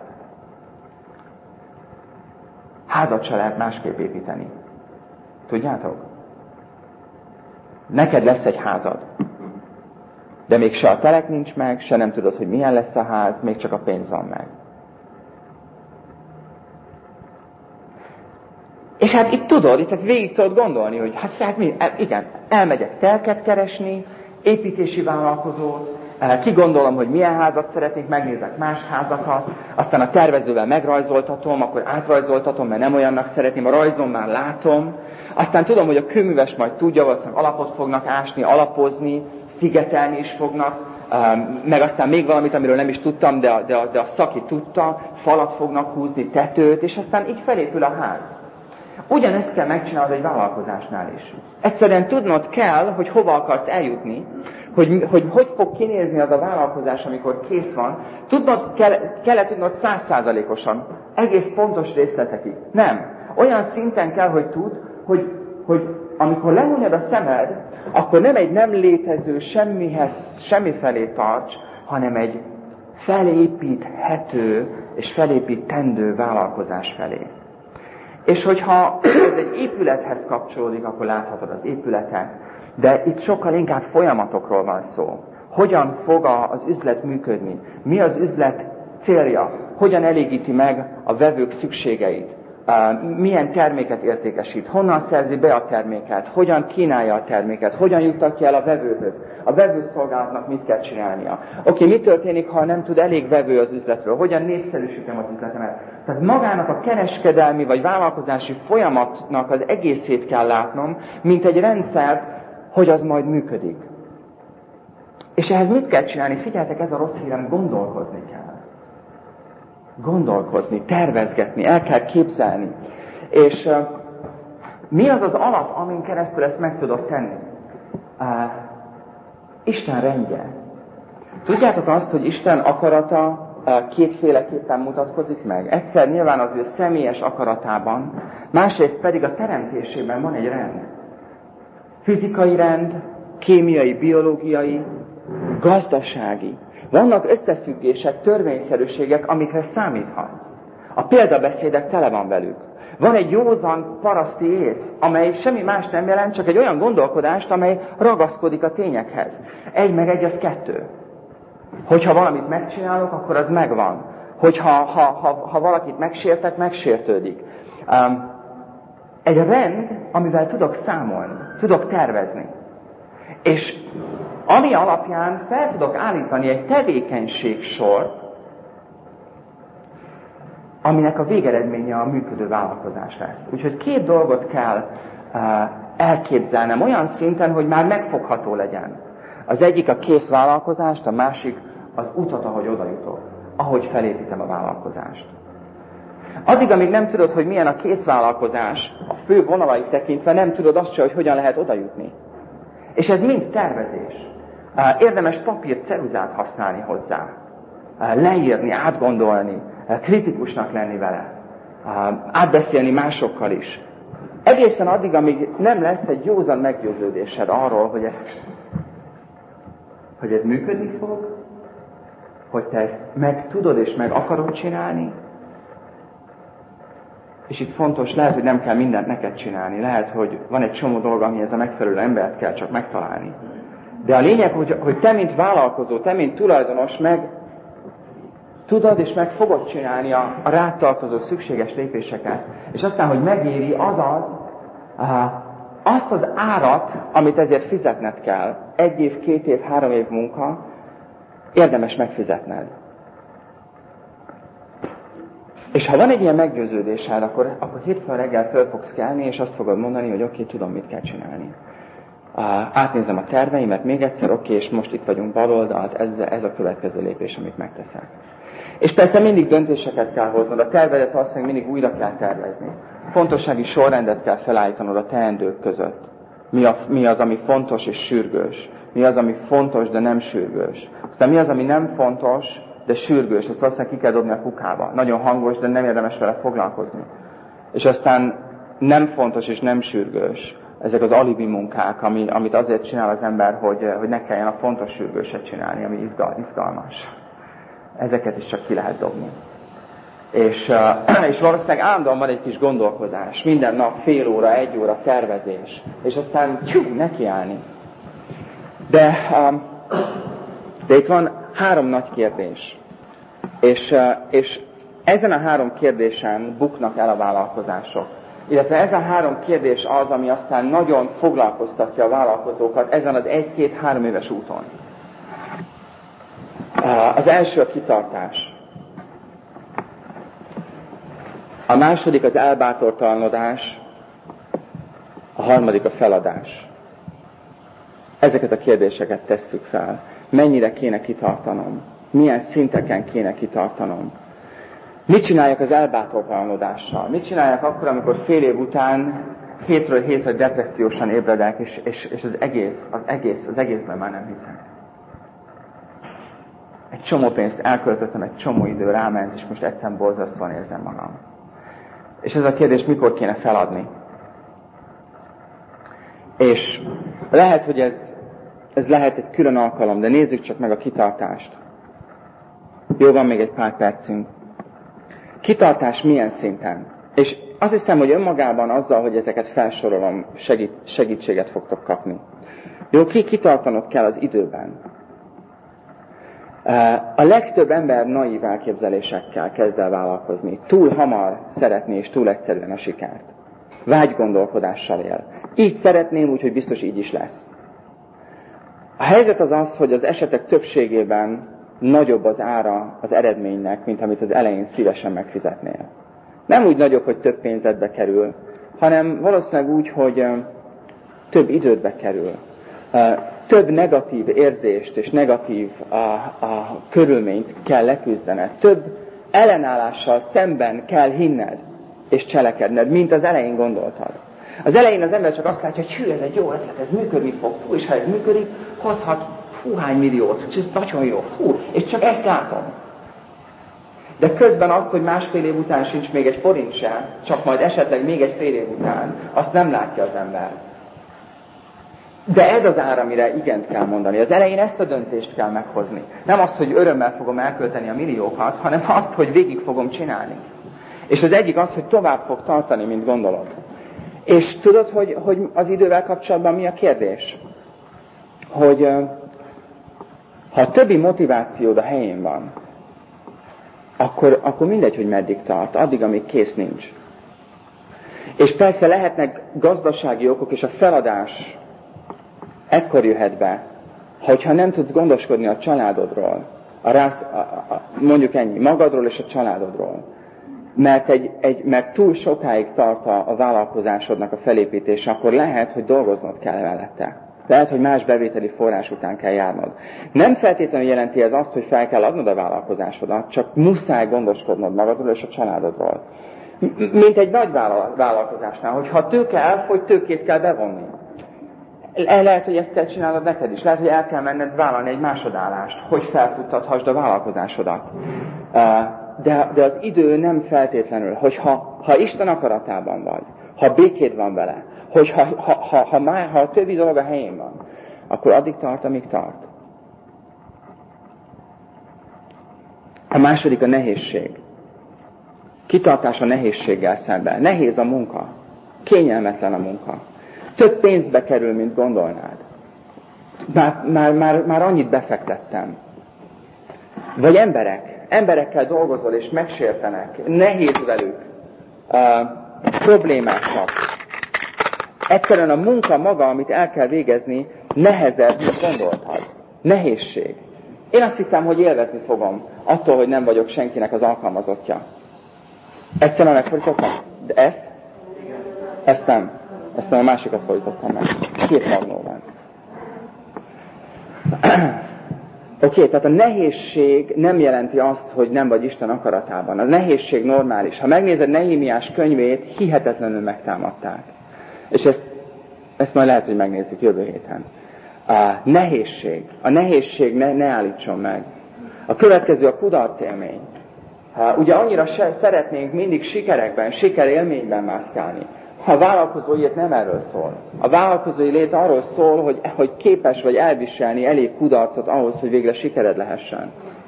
Házat se lehet másképp építeni. Tudjátok? Neked lesz egy házad. De még se a telek nincs meg, se nem tudod, hogy milyen lesz a ház, még csak a pénz van meg. És hát itt tudod, itt végig tudod gondolni, hogy hát, hát mi, igen, elmegyek telket keresni, építési vállalkozót, kigondolom, hogy milyen házat szeretnék, megnézek más házakat, aztán a tervezővel megrajzoltatom, akkor átrajzoltatom, mert nem olyannak szeretném, a rajzom már látom, aztán tudom, hogy a kőműves majd tudja, valószínűleg alapot fognak ásni, alapozni, szigetelni is fognak, meg aztán még valamit, amiről nem is tudtam, de a, de a, de a szaki tudta, falat fognak húzni, tetőt, és aztán így felépül a ház. Ugyanezt kell megcsinálnod egy vállalkozásnál is. Egyszerűen tudnod kell, hogy hova akarsz eljutni, hogy hogy, hogy fog kinézni az a vállalkozás, amikor kész van. Tudnod kell, kell tudnod száz százalékosan, egész pontos részletekig. Nem. Olyan szinten kell, hogy tudd, hogy, hogy amikor lehunyod a szemed, akkor nem egy nem létező semmihez, semmifelé tarts, hanem egy felépíthető és felépítendő vállalkozás felé. És hogyha ez egy épülethez kapcsolódik, akkor láthatod az épületet, de itt sokkal inkább folyamatokról van szó. Hogyan fog az üzlet működni? Mi az üzlet célja? Hogyan elégíti meg a vevők szükségeit? Milyen terméket értékesít? Honnan szerzi be a terméket? Hogyan kínálja a terméket? Hogyan juttatja el a vevőhöz? A vevőszolgálatnak mit kell csinálnia? Oké, mi történik, ha nem tud elég vevő az üzletről? Hogyan népszerűsítem az üzletemet? Tehát magának a kereskedelmi vagy vállalkozási folyamatnak az egészét kell látnom, mint egy rendszert, hogy az majd működik. És ehhez mit kell csinálni? Figyeljetek, ez a rossz hírem, gondolkozni kell. Gondolkozni, tervezgetni, el kell képzelni. És uh, mi az az alap, amin keresztül ezt meg tudod tenni? Uh, Isten rendje. Tudjátok azt, hogy Isten akarata uh, kétféleképpen mutatkozik meg? Egyszer nyilván az ő személyes akaratában, másrészt pedig a teremtésében van egy rend. Fizikai rend, kémiai, biológiai, gazdasági. Vannak összefüggések, törvényszerűségek, amikre számíthatsz. A példabeszédek tele van velük. Van egy józan paraszti ész, amely semmi más nem jelent, csak egy olyan gondolkodást, amely ragaszkodik a tényekhez. Egy meg egy az kettő. Hogyha valamit megcsinálok, akkor az megvan. Hogyha ha, ha, ha valakit megsértek, megsértődik. Um, egy rend, amivel tudok számolni, tudok tervezni. És ami alapján fel tudok állítani egy tevékenység-sort, aminek a végeredménye a működő vállalkozás lesz. Úgyhogy két dolgot kell uh, elképzelnem olyan szinten, hogy már megfogható legyen. Az egyik a kész vállalkozást, a másik az utat, ahogy oda jutok, ahogy felépítem a vállalkozást. Addig, amíg nem tudod, hogy milyen a kész vállalkozás, a fő vonalait tekintve nem tudod azt sem, hogy hogyan lehet oda jutni. És ez mind tervezés. Érdemes papírt, ceruzát használni hozzá. Leírni, átgondolni, kritikusnak lenni vele. Átbeszélni másokkal is. Egészen addig, amíg nem lesz egy józan meggyőződésed arról, hogy, ezt, hogy ez működni fog, hogy te ezt meg tudod és meg akarod csinálni. És itt fontos, lehet, hogy nem kell mindent neked csinálni. Lehet, hogy van egy csomó dolga, amihez a megfelelő embert kell csak megtalálni. De a lényeg, hogy, hogy te, mint vállalkozó, te, mint tulajdonos, meg tudod, és meg fogod csinálni a, a rád tartozó szükséges lépéseket, és aztán, hogy megéri, azaz, uh, azt az árat, amit ezért fizetned kell, egy év, két év, három év munka, érdemes megfizetned. És ha van egy ilyen meggyőződésed, akkor, akkor hétfőn reggel föl fogsz kelni, és azt fogod mondani, hogy oké, okay, tudom, mit kell csinálni. Uh, átnézem a terveimet még egyszer, oké, okay, és most itt vagyunk bal oldalt, ez, ez a következő lépés, amit megteszek. És persze mindig döntéseket kell hoznod, a tervedet valószínűleg mindig újra kell tervezni. Fontossági sorrendet kell felállítanod a teendők között. Mi, a, mi az, ami fontos és sürgős. Mi az, ami fontos, de nem sürgős. Aztán mi az, ami nem fontos, de sürgős. Azt aztán ki kell dobni a kukába. Nagyon hangos, de nem érdemes vele foglalkozni. És aztán nem fontos és nem sürgős. Ezek az alibi munkák, ami, amit azért csinál az ember, hogy, hogy ne kelljen a fontos sürgőset csinálni, ami izgal, izgalmas. Ezeket is csak ki lehet dobni. És, uh, és valószínűleg állandóan van egy kis gondolkozás. Minden nap fél óra, egy óra tervezés. És aztán tyú, nekiállni. De, um, de itt van három nagy kérdés. És, uh, és ezen a három kérdésen buknak el a vállalkozások. Illetve ez a három kérdés az, ami aztán nagyon foglalkoztatja a vállalkozókat ezen az egy-két-három éves úton. Az első a kitartás. A második az elbátortalanodás. A harmadik a feladás. Ezeket a kérdéseket tesszük fel. Mennyire kéne kitartanom? Milyen szinteken kéne kitartanom? Mit csináljak az elbátortalanodással? Mit csináljak akkor, amikor fél év után hétről hétre depressziósan ébredek, és, és, és az egész, az egész, az egészben már nem hiszek? Egy csomó pénzt elköltöttem, egy csomó idő ráment, és most egyszerűen borzasztóan érzem magam. És ez a kérdés, mikor kéne feladni? És lehet, hogy ez, ez lehet egy külön alkalom, de nézzük csak meg a kitartást. Jó, van még egy pár percünk. Kitartás milyen szinten? És azt hiszem, hogy önmagában azzal, hogy ezeket felsorolom, segít, segítséget fogtok kapni. Jó, ki kitartanod kell az időben. A legtöbb ember naív elképzelésekkel kezd el vállalkozni. Túl hamar szeretné, és túl egyszerűen a sikert. Vágygondolkodással él. Így szeretném, úgyhogy biztos így is lesz. A helyzet az az, hogy az esetek többségében nagyobb az ára az eredménynek, mint amit az elején szívesen megfizetnél. Nem úgy nagyobb, hogy több pénzedbe kerül, hanem valószínűleg úgy, hogy több idődbe kerül. Több negatív érzést és negatív a, a körülményt kell leküzdened. Több ellenállással szemben kell hinned és cselekedned, mint az elején gondoltad. Az elején az ember csak azt látja, hogy hű, ez egy jó ötlet, ez működni fog, fú, és ha ez működik, hozhat fú, hány milliót, és ez nagyon jó, fú, és csak ezt látom. De közben azt, hogy másfél év után sincs még egy forint sem, csak majd esetleg még egy fél év után, azt nem látja az ember. De ez az ár, amire igent kell mondani. Az elején ezt a döntést kell meghozni. Nem azt, hogy örömmel fogom elkölteni a milliókat, hanem azt, hogy végig fogom csinálni. És az egyik az, hogy tovább fog tartani, mint gondolod. És tudod, hogy, hogy az idővel kapcsolatban mi a kérdés? Hogy ha a többi motivációd a helyén van, akkor, akkor mindegy, hogy meddig tart, addig, amíg kész nincs. És persze lehetnek gazdasági okok, és a feladás ekkor jöhet be, hogyha nem tudsz gondoskodni a családodról, a rász, a, a, mondjuk ennyi, magadról és a családodról, mert, egy, egy, mert túl sokáig tart a, a vállalkozásodnak a felépítése, akkor lehet, hogy dolgoznod kell mellette. Lehet, hogy más bevételi forrás után kell járnod. Nem feltétlenül jelenti ez azt, hogy fel kell adnod a vállalkozásodat, csak muszáj gondoskodnod magadról és a családodról. Mint egy nagy vállalkozásnál, hogyha a tőke elfogy, tőkét kell bevonni. Lehet, hogy ezt kell csinálnod neked is. Lehet, hogy el kell menned vállalni egy másodállást, hogy felfuttathassd a vállalkozásodat. De, de az idő nem feltétlenül, hogyha ha Isten akaratában vagy, ha békéd van vele, hogy ha, ha, ha, ha, már, ha a többi dolog a helyén van, akkor addig tart, amíg tart. A második a nehézség. Kitartás a nehézséggel szemben. Nehéz a munka. Kényelmetlen a munka. Több pénzbe kerül, mint gondolnád. Már, már, már, már annyit befektettem. Vagy emberek. emberekkel dolgozol és megsértenek, nehéz velük, uh, problémásak. Egyszerűen a munka maga, amit el kell végezni, nehezebb, mint gondoltad. Nehézség. Én azt hittem, hogy élvezni fogom, attól, hogy nem vagyok senkinek az alkalmazottja. Egyszerűen megfordítottam. De ezt? Ezt nem. Ezt nem, a másikat fordítottam meg. Két magnóban. Oké, okay, tehát a nehézség nem jelenti azt, hogy nem vagy Isten akaratában. A nehézség normális. Ha megnézed Nehémiás könyvét, hihetetlenül megtámadták. És ezt, ezt majd lehet, hogy megnézzük jövő héten. A nehézség. A nehézség ne, ne állítson meg. A következő a kudarc élmény. Ha, ugye annyira se, szeretnénk mindig sikerekben, sikerélményben mászkálni. Ha a vállalkozói lét nem erről szól. A vállalkozói lét arról szól, hogy, hogy képes vagy elviselni elég kudarcot ahhoz, hogy végre sikered lehessen.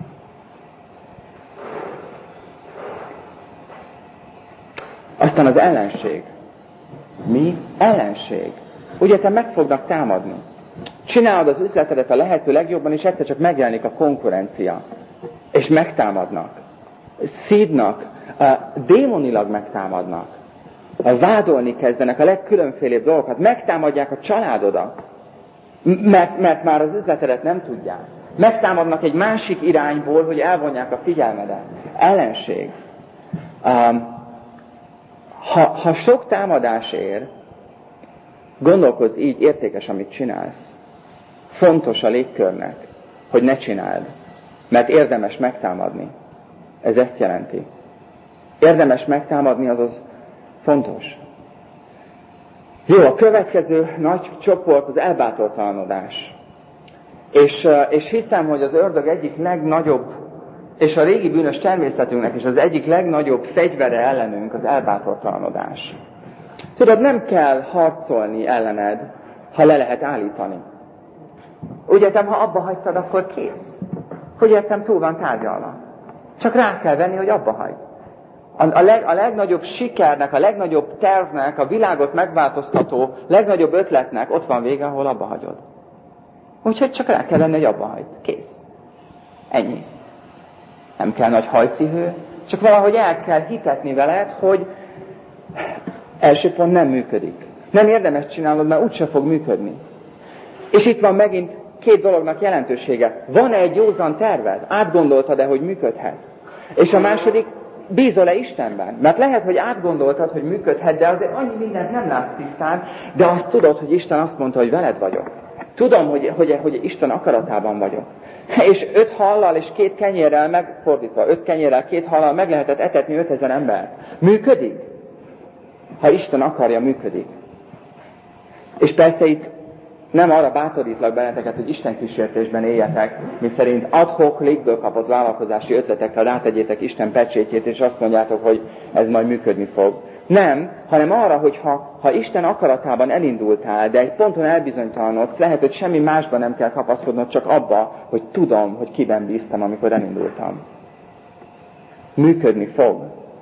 Aztán az ellenség. Mi? Ellenség. Ugye te meg fognak támadni. Csinálod az üzletedet a lehető legjobban, és egyszer csak megjelenik a konkurencia. És megtámadnak. Szídnak. Démonilag megtámadnak. Vádolni kezdenek a legkülönfélébb dolgokat. Megtámadják a családodat. Mert, mert már az üzletedet nem tudják. Megtámadnak egy másik irányból, hogy elvonják a figyelmedet. Ellenség. Um, ha, ha sok támadás ér, gondolkodz így, értékes, amit csinálsz. Fontos a légkörnek, hogy ne csináld. Mert érdemes megtámadni. Ez ezt jelenti. Érdemes megtámadni, azaz fontos. Jó, a következő nagy csoport az elbátortalanodás. És, és hiszem, hogy az ördög egyik legnagyobb, és a régi bűnös természetünknek is az egyik legnagyobb fegyvere ellenünk az elbátortalanodás. Tudod, nem kell harcolni ellened, ha le lehet állítani. Úgy értem, ha abba hagytad, akkor kész. Hogy értem, túl van tárgyalva. Csak rá kell venni, hogy abba hagyd. A, a, leg, a legnagyobb sikernek, a legnagyobb tervnek, a világot megváltoztató legnagyobb ötletnek ott van vége, ahol abba hagyod. Úgyhogy csak rá kell venni, hogy abba hagyd. Kész. Ennyi. Nem kell nagy hajcihő, csak valahogy el kell hitetni veled, hogy első pont nem működik. Nem érdemes csinálnod, mert úgyse fog működni. És itt van megint két dolognak jelentősége. Van-e egy józan terved? Átgondoltad-e, hogy működhet? És a második, bízol-e Istenben? Mert lehet, hogy átgondoltad, hogy működhet, de azért annyi mindent nem látsz tisztán, de azt tudod, hogy Isten azt mondta, hogy veled vagyok. Tudom, hogy, hogy, hogy Isten akaratában vagyok. És öt hallal és két kenyérrel megfordítva, öt kenyérrel, két hallal meg lehetett etetni ötezer embert. Működik? Ha Isten akarja, működik. És persze itt nem arra bátorítlak benneteket, hogy Isten kísértésben éljetek, mi szerint ad-hoc légből kapott vállalkozási ötletekre rátegyétek Isten pecsétjét, és azt mondjátok, hogy ez majd működni fog. Nem, hanem arra, hogy ha, ha Isten akaratában elindultál, de egy ponton elbizonytalanodsz, lehet, hogy semmi másban nem kell kapaszkodnod, csak abba, hogy tudom, hogy kiben bíztam, amikor elindultam. Működni fog.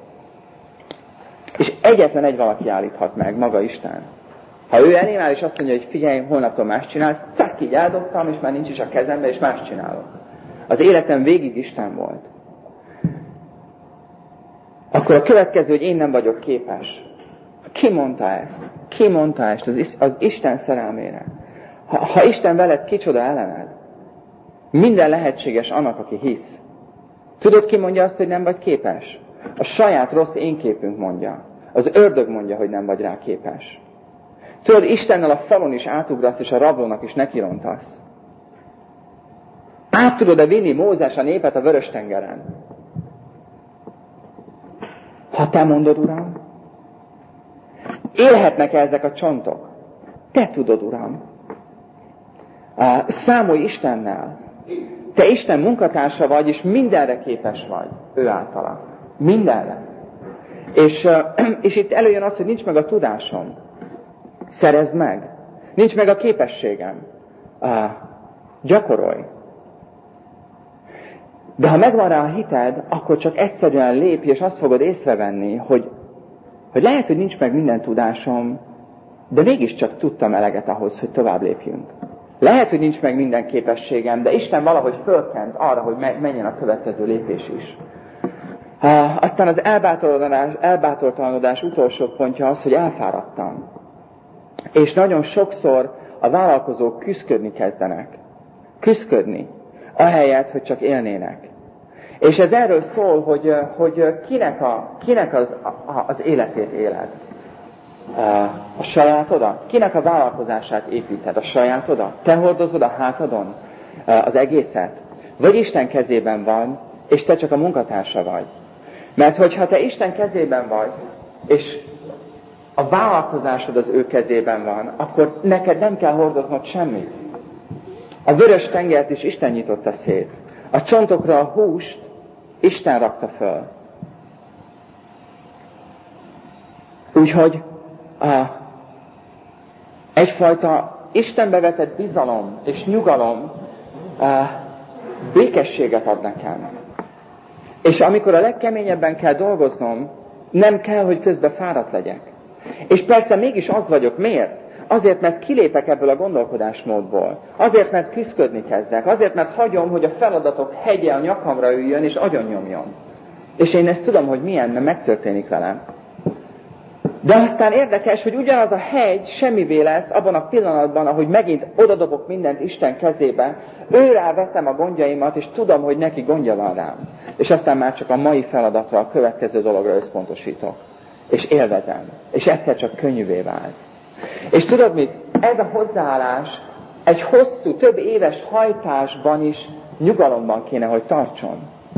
És egyetlen egy valaki állíthat meg, maga Isten. Ha ő elém áll, és azt mondja, hogy figyelj, holnaptól más csinálsz, csak így eldobtam, és már nincs is a kezembe, és más csinálok. Az életem végig Isten volt. Akkor a következő, hogy én nem vagyok képes. Ki mondta ezt? Ki mondta ezt? Az, az Isten szerelmére. Ha, ha Isten veled, kicsoda ellened? Minden lehetséges annak, aki hisz. Tudod, ki mondja azt, hogy nem vagy képes? A saját rossz énképünk mondja. Az ördög mondja, hogy nem vagy rá képes. Tudod, Istennel a falon is átugrasz, és a rablónak is nekirontasz. Át tudod-e vinni Mózes a népet a Vörös-tengeren? Ha te mondod, Uram, élhetnek-e ezek a csontok? Te tudod, Uram. Számolj Istennel. Te Isten munkatársa vagy, és mindenre képes vagy. Ő általa. Mindenre. És, és itt előjön az, hogy nincs meg a tudásom. Szerezd meg. Nincs meg a képességem. Uh, gyakorolj. De ha megvan rá a hited, akkor csak egyszerűen lépj, és azt fogod észrevenni, hogy, hogy lehet, hogy nincs meg minden tudásom, de mégiscsak tudtam eleget ahhoz, hogy tovább lépjünk. Lehet, hogy nincs meg minden képességem, de Isten valahogy fölkent arra, hogy menjen a következő lépés is. Aztán az elbátortalanodás, elbátortalanodás utolsó pontja az, hogy elfáradtam. És nagyon sokszor a vállalkozók küszködni kezdenek. Küszködni. Ahelyett, hogy csak élnének. És ez erről szól, hogy, hogy kinek, a, kinek az, az életét éled. A sajátodat? Kinek a vállalkozását építed? A sajátodat? Te hordozod a hátadon az egészet? Vagy Isten kezében van, és te csak a munkatársa vagy? Mert hogyha te Isten kezében vagy, és a vállalkozásod az ő kezében van, akkor neked nem kell hordoznod semmit. A vörös tengert is Isten nyitotta szét. A csontokra a húst Isten rakta föl. Úgyhogy a, egyfajta Istenbe vetett bizalom és nyugalom a, békességet ad nekem. És amikor a legkeményebben kell dolgoznom, nem kell, hogy közben fáradt legyek. És persze mégis az vagyok. Miért? Azért, mert kilépek ebből a gondolkodásmódból. Azért, mert küszködni kezdek. Azért, mert hagyom, hogy a feladatok hegye a nyakamra üljön és agyonnyomjon. És én ezt tudom, hogy milyen, mert megtörténik velem. De aztán érdekes, hogy ugyanaz a hegy semmivé lesz abban a pillanatban, ahogy megint odadobok mindent Isten kezébe, őrá veszem a gondjaimat, és tudom, hogy neki gondja van rám. És aztán már csak a mai feladatra, a következő dologra összpontosítok. És élvezem. És egyszer csak könnyűvé vált. És tudod mit? Ez a hozzáállás egy hosszú, több éves hajtásban is nyugalomban kéne, hogy tartson.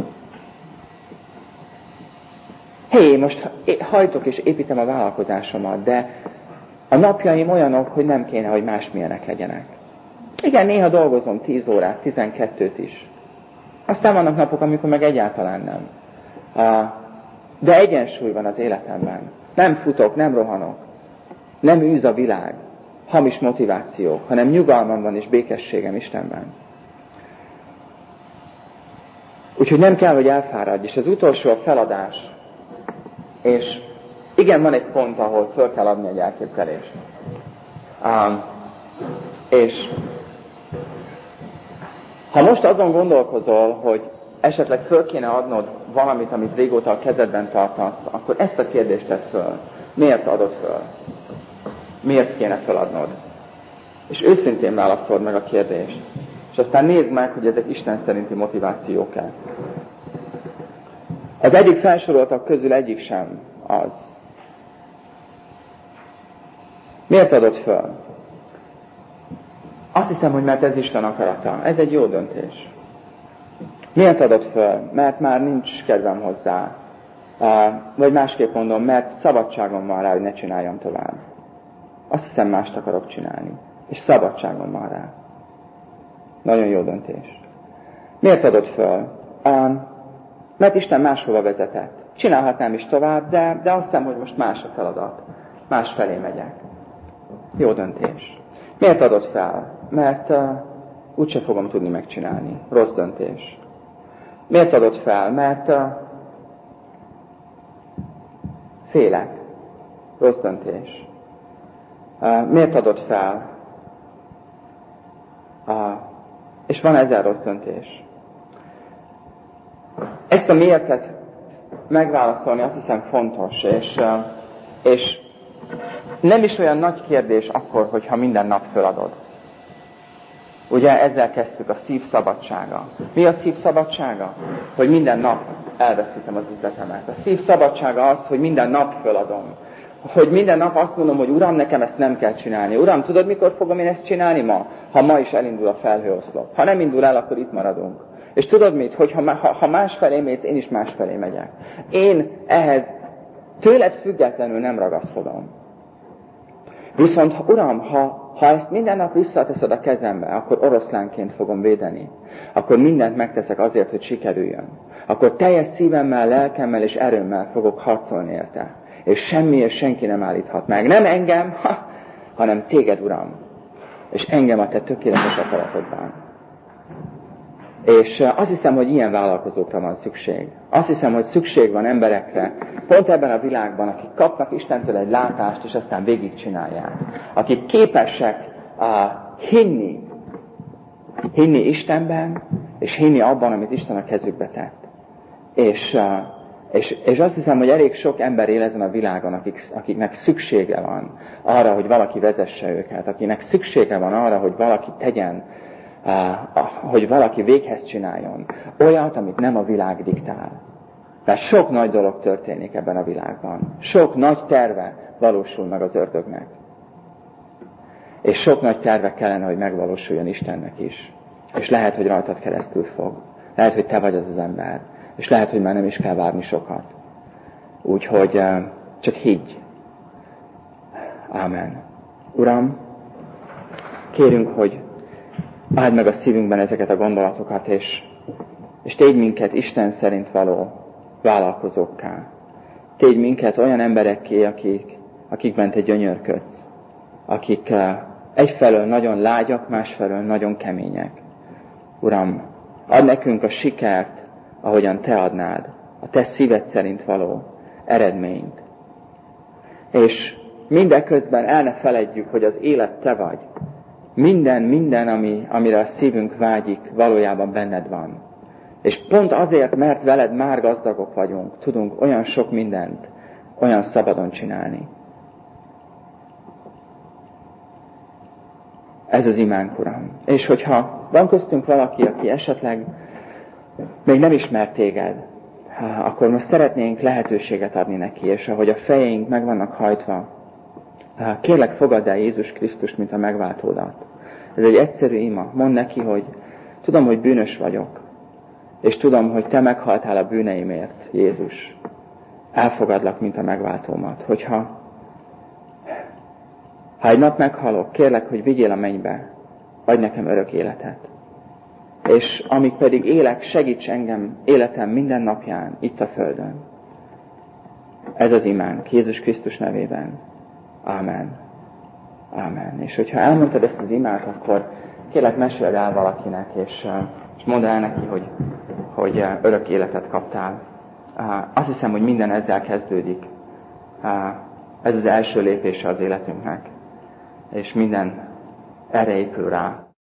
Hé, most hajtok és építem a vállalkozásomat, de a napjaim olyanok, hogy nem kéne, hogy másmilyenek legyenek. Igen, néha dolgozom tíz órát, tizenkettőt is. Aztán vannak napok, amikor meg egyáltalán nem. De egyensúly van az életemben. Nem futok, nem rohanok. Nem űz a világ, hamis motivációk, hanem nyugalmam van és békességem Istenben. Úgyhogy nem kell, hogy elfáradj. És az utolsó a feladás. És igen, van egy pont, ahol föl kell adni egy elképzelést. Um, és ha most azon gondolkozol, hogy esetleg föl kéne adnod valamit, amit régóta a kezedben tartasz, akkor ezt a kérdést tedd föl. Miért adod föl? Miért kéne feladnod? És őszintén válaszold meg a kérdést. És aztán nézd meg, hogy ezek Isten szerinti motivációk-e. Az eddig felsoroltak közül egyik sem az. Miért adod föl? Azt hiszem, hogy mert ez Isten akarata. Ez egy jó döntés. Miért adod föl? Mert már nincs kedvem hozzá. Vagy másképp mondom, mert szabadságom van rá, hogy ne csináljam tovább. Azt hiszem, mást akarok csinálni. És szabadságom van rá. Nagyon jó döntés. Miért adod föl? Um, mert Isten máshova vezetett. Csinálhatnám is tovább, de, de azt hiszem, hogy most más a feladat. Más felé megyek. Jó döntés. Miért adod fel? Mert uh, úgyse fogom tudni megcsinálni. Rossz döntés. Miért adod fel? Mert uh, félek. Rossz döntés. Uh, miért adod fel? Uh, és van ezer rossz döntés. Ezt a miértet megválaszolni azt hiszem fontos, és, uh, és nem is olyan nagy kérdés akkor, hogyha minden nap föladod. Ugye ezzel kezdtük, a szív szabadsága. Mi a szív szabadsága? Hogy minden nap elveszítem az üzletemet. A szív szabadsága az, hogy minden nap föladom. Hogy minden nap azt mondom, hogy Uram, nekem ezt nem kell csinálni. Uram, tudod, mikor fogom én ezt csinálni ma? Ha ma is elindul a felhőoszlop. Ha nem indul el, akkor itt maradunk. És tudod mit? Hogy ha, ha másfelé mész, én is másfelé megyek. Én ehhez tőled függetlenül nem ragaszkodom. Viszont, ha, Uram, ha, ha ezt minden nap visszateszed a kezembe, akkor oroszlánként fogom védeni. Akkor mindent megteszek azért, hogy sikerüljön. Akkor teljes szívemmel, lelkemmel és erőmmel fogok harcolni érte. És semmi és senki nem állíthat meg. Nem engem, ha, hanem téged, Uram. És engem a te tökéletes akaratodban. És azt hiszem, hogy ilyen vállalkozókra van szükség. Azt hiszem, hogy szükség van emberekre, pont ebben a világban, akik kapnak Istentől egy látást, és aztán végigcsinálják. Akik képesek uh, hinni Hinni Istenben, és hinni abban, amit Isten a kezükbe tett. És, és, és azt hiszem, hogy elég sok ember él ezen a világon, akik, akiknek szüksége van arra, hogy valaki vezesse őket, akinek szüksége van arra, hogy valaki tegyen, hogy valaki véghez csináljon olyat, amit nem a világ diktál. Mert sok nagy dolog történik ebben a világban. Sok nagy terve valósul meg az ördögnek. És sok nagy terve kellene, hogy megvalósuljon Istennek is. És lehet, hogy rajtad keresztül fog. Lehet, hogy te vagy az az ember. És lehet, hogy már nem is kell várni sokat. Úgyhogy csak higgy. Ámen. Uram, kérünk, hogy áld meg a szívünkben ezeket a gondolatokat, és, és tégy minket Isten szerint való vállalkozókká. Tégy minket olyan emberekké, akik, akikben te gyönyörködsz. Akik egyfelől nagyon lágyak, másfelől nagyon kemények. Uram, add nekünk a sikert, ahogyan te adnád, a te szíved szerint való eredményt. És mindeközben el ne feledjük, hogy az élet te vagy. Minden, minden, ami, amire a szívünk vágyik, valójában benned van. És pont azért, mert veled már gazdagok vagyunk, tudunk olyan sok mindent olyan szabadon csinálni. Ez az imánk, Uram. És hogyha van köztünk valaki, aki esetleg még nem ismer téged, akkor most szeretnénk lehetőséget adni neki, és ahogy a fejeink meg vannak hajtva, kérlek, fogadd el Jézus Krisztust, mint a megváltódat. Ez egy egyszerű ima. Mondd neki, hogy tudom, hogy bűnös vagyok, és tudom, hogy te meghaltál a bűneimért, Jézus. Elfogadlak, mint a megváltómat. Hogyha ha egy nap meghalok, kérlek, hogy vigyél a mennybe, adj nekem örök életet. És amíg pedig élek, segíts engem életem minden napján, itt a földön. Ez az imánk, Jézus Krisztus nevében. Ámen. Ámen. És hogyha elmondtad ezt az imát, akkor kérlek, meséld el valakinek, és, és mondd el neki, hogy, hogy örök életet kaptál. Azt hiszem, hogy minden ezzel kezdődik. Ez az első lépése az életünknek. És minden erre épül rá.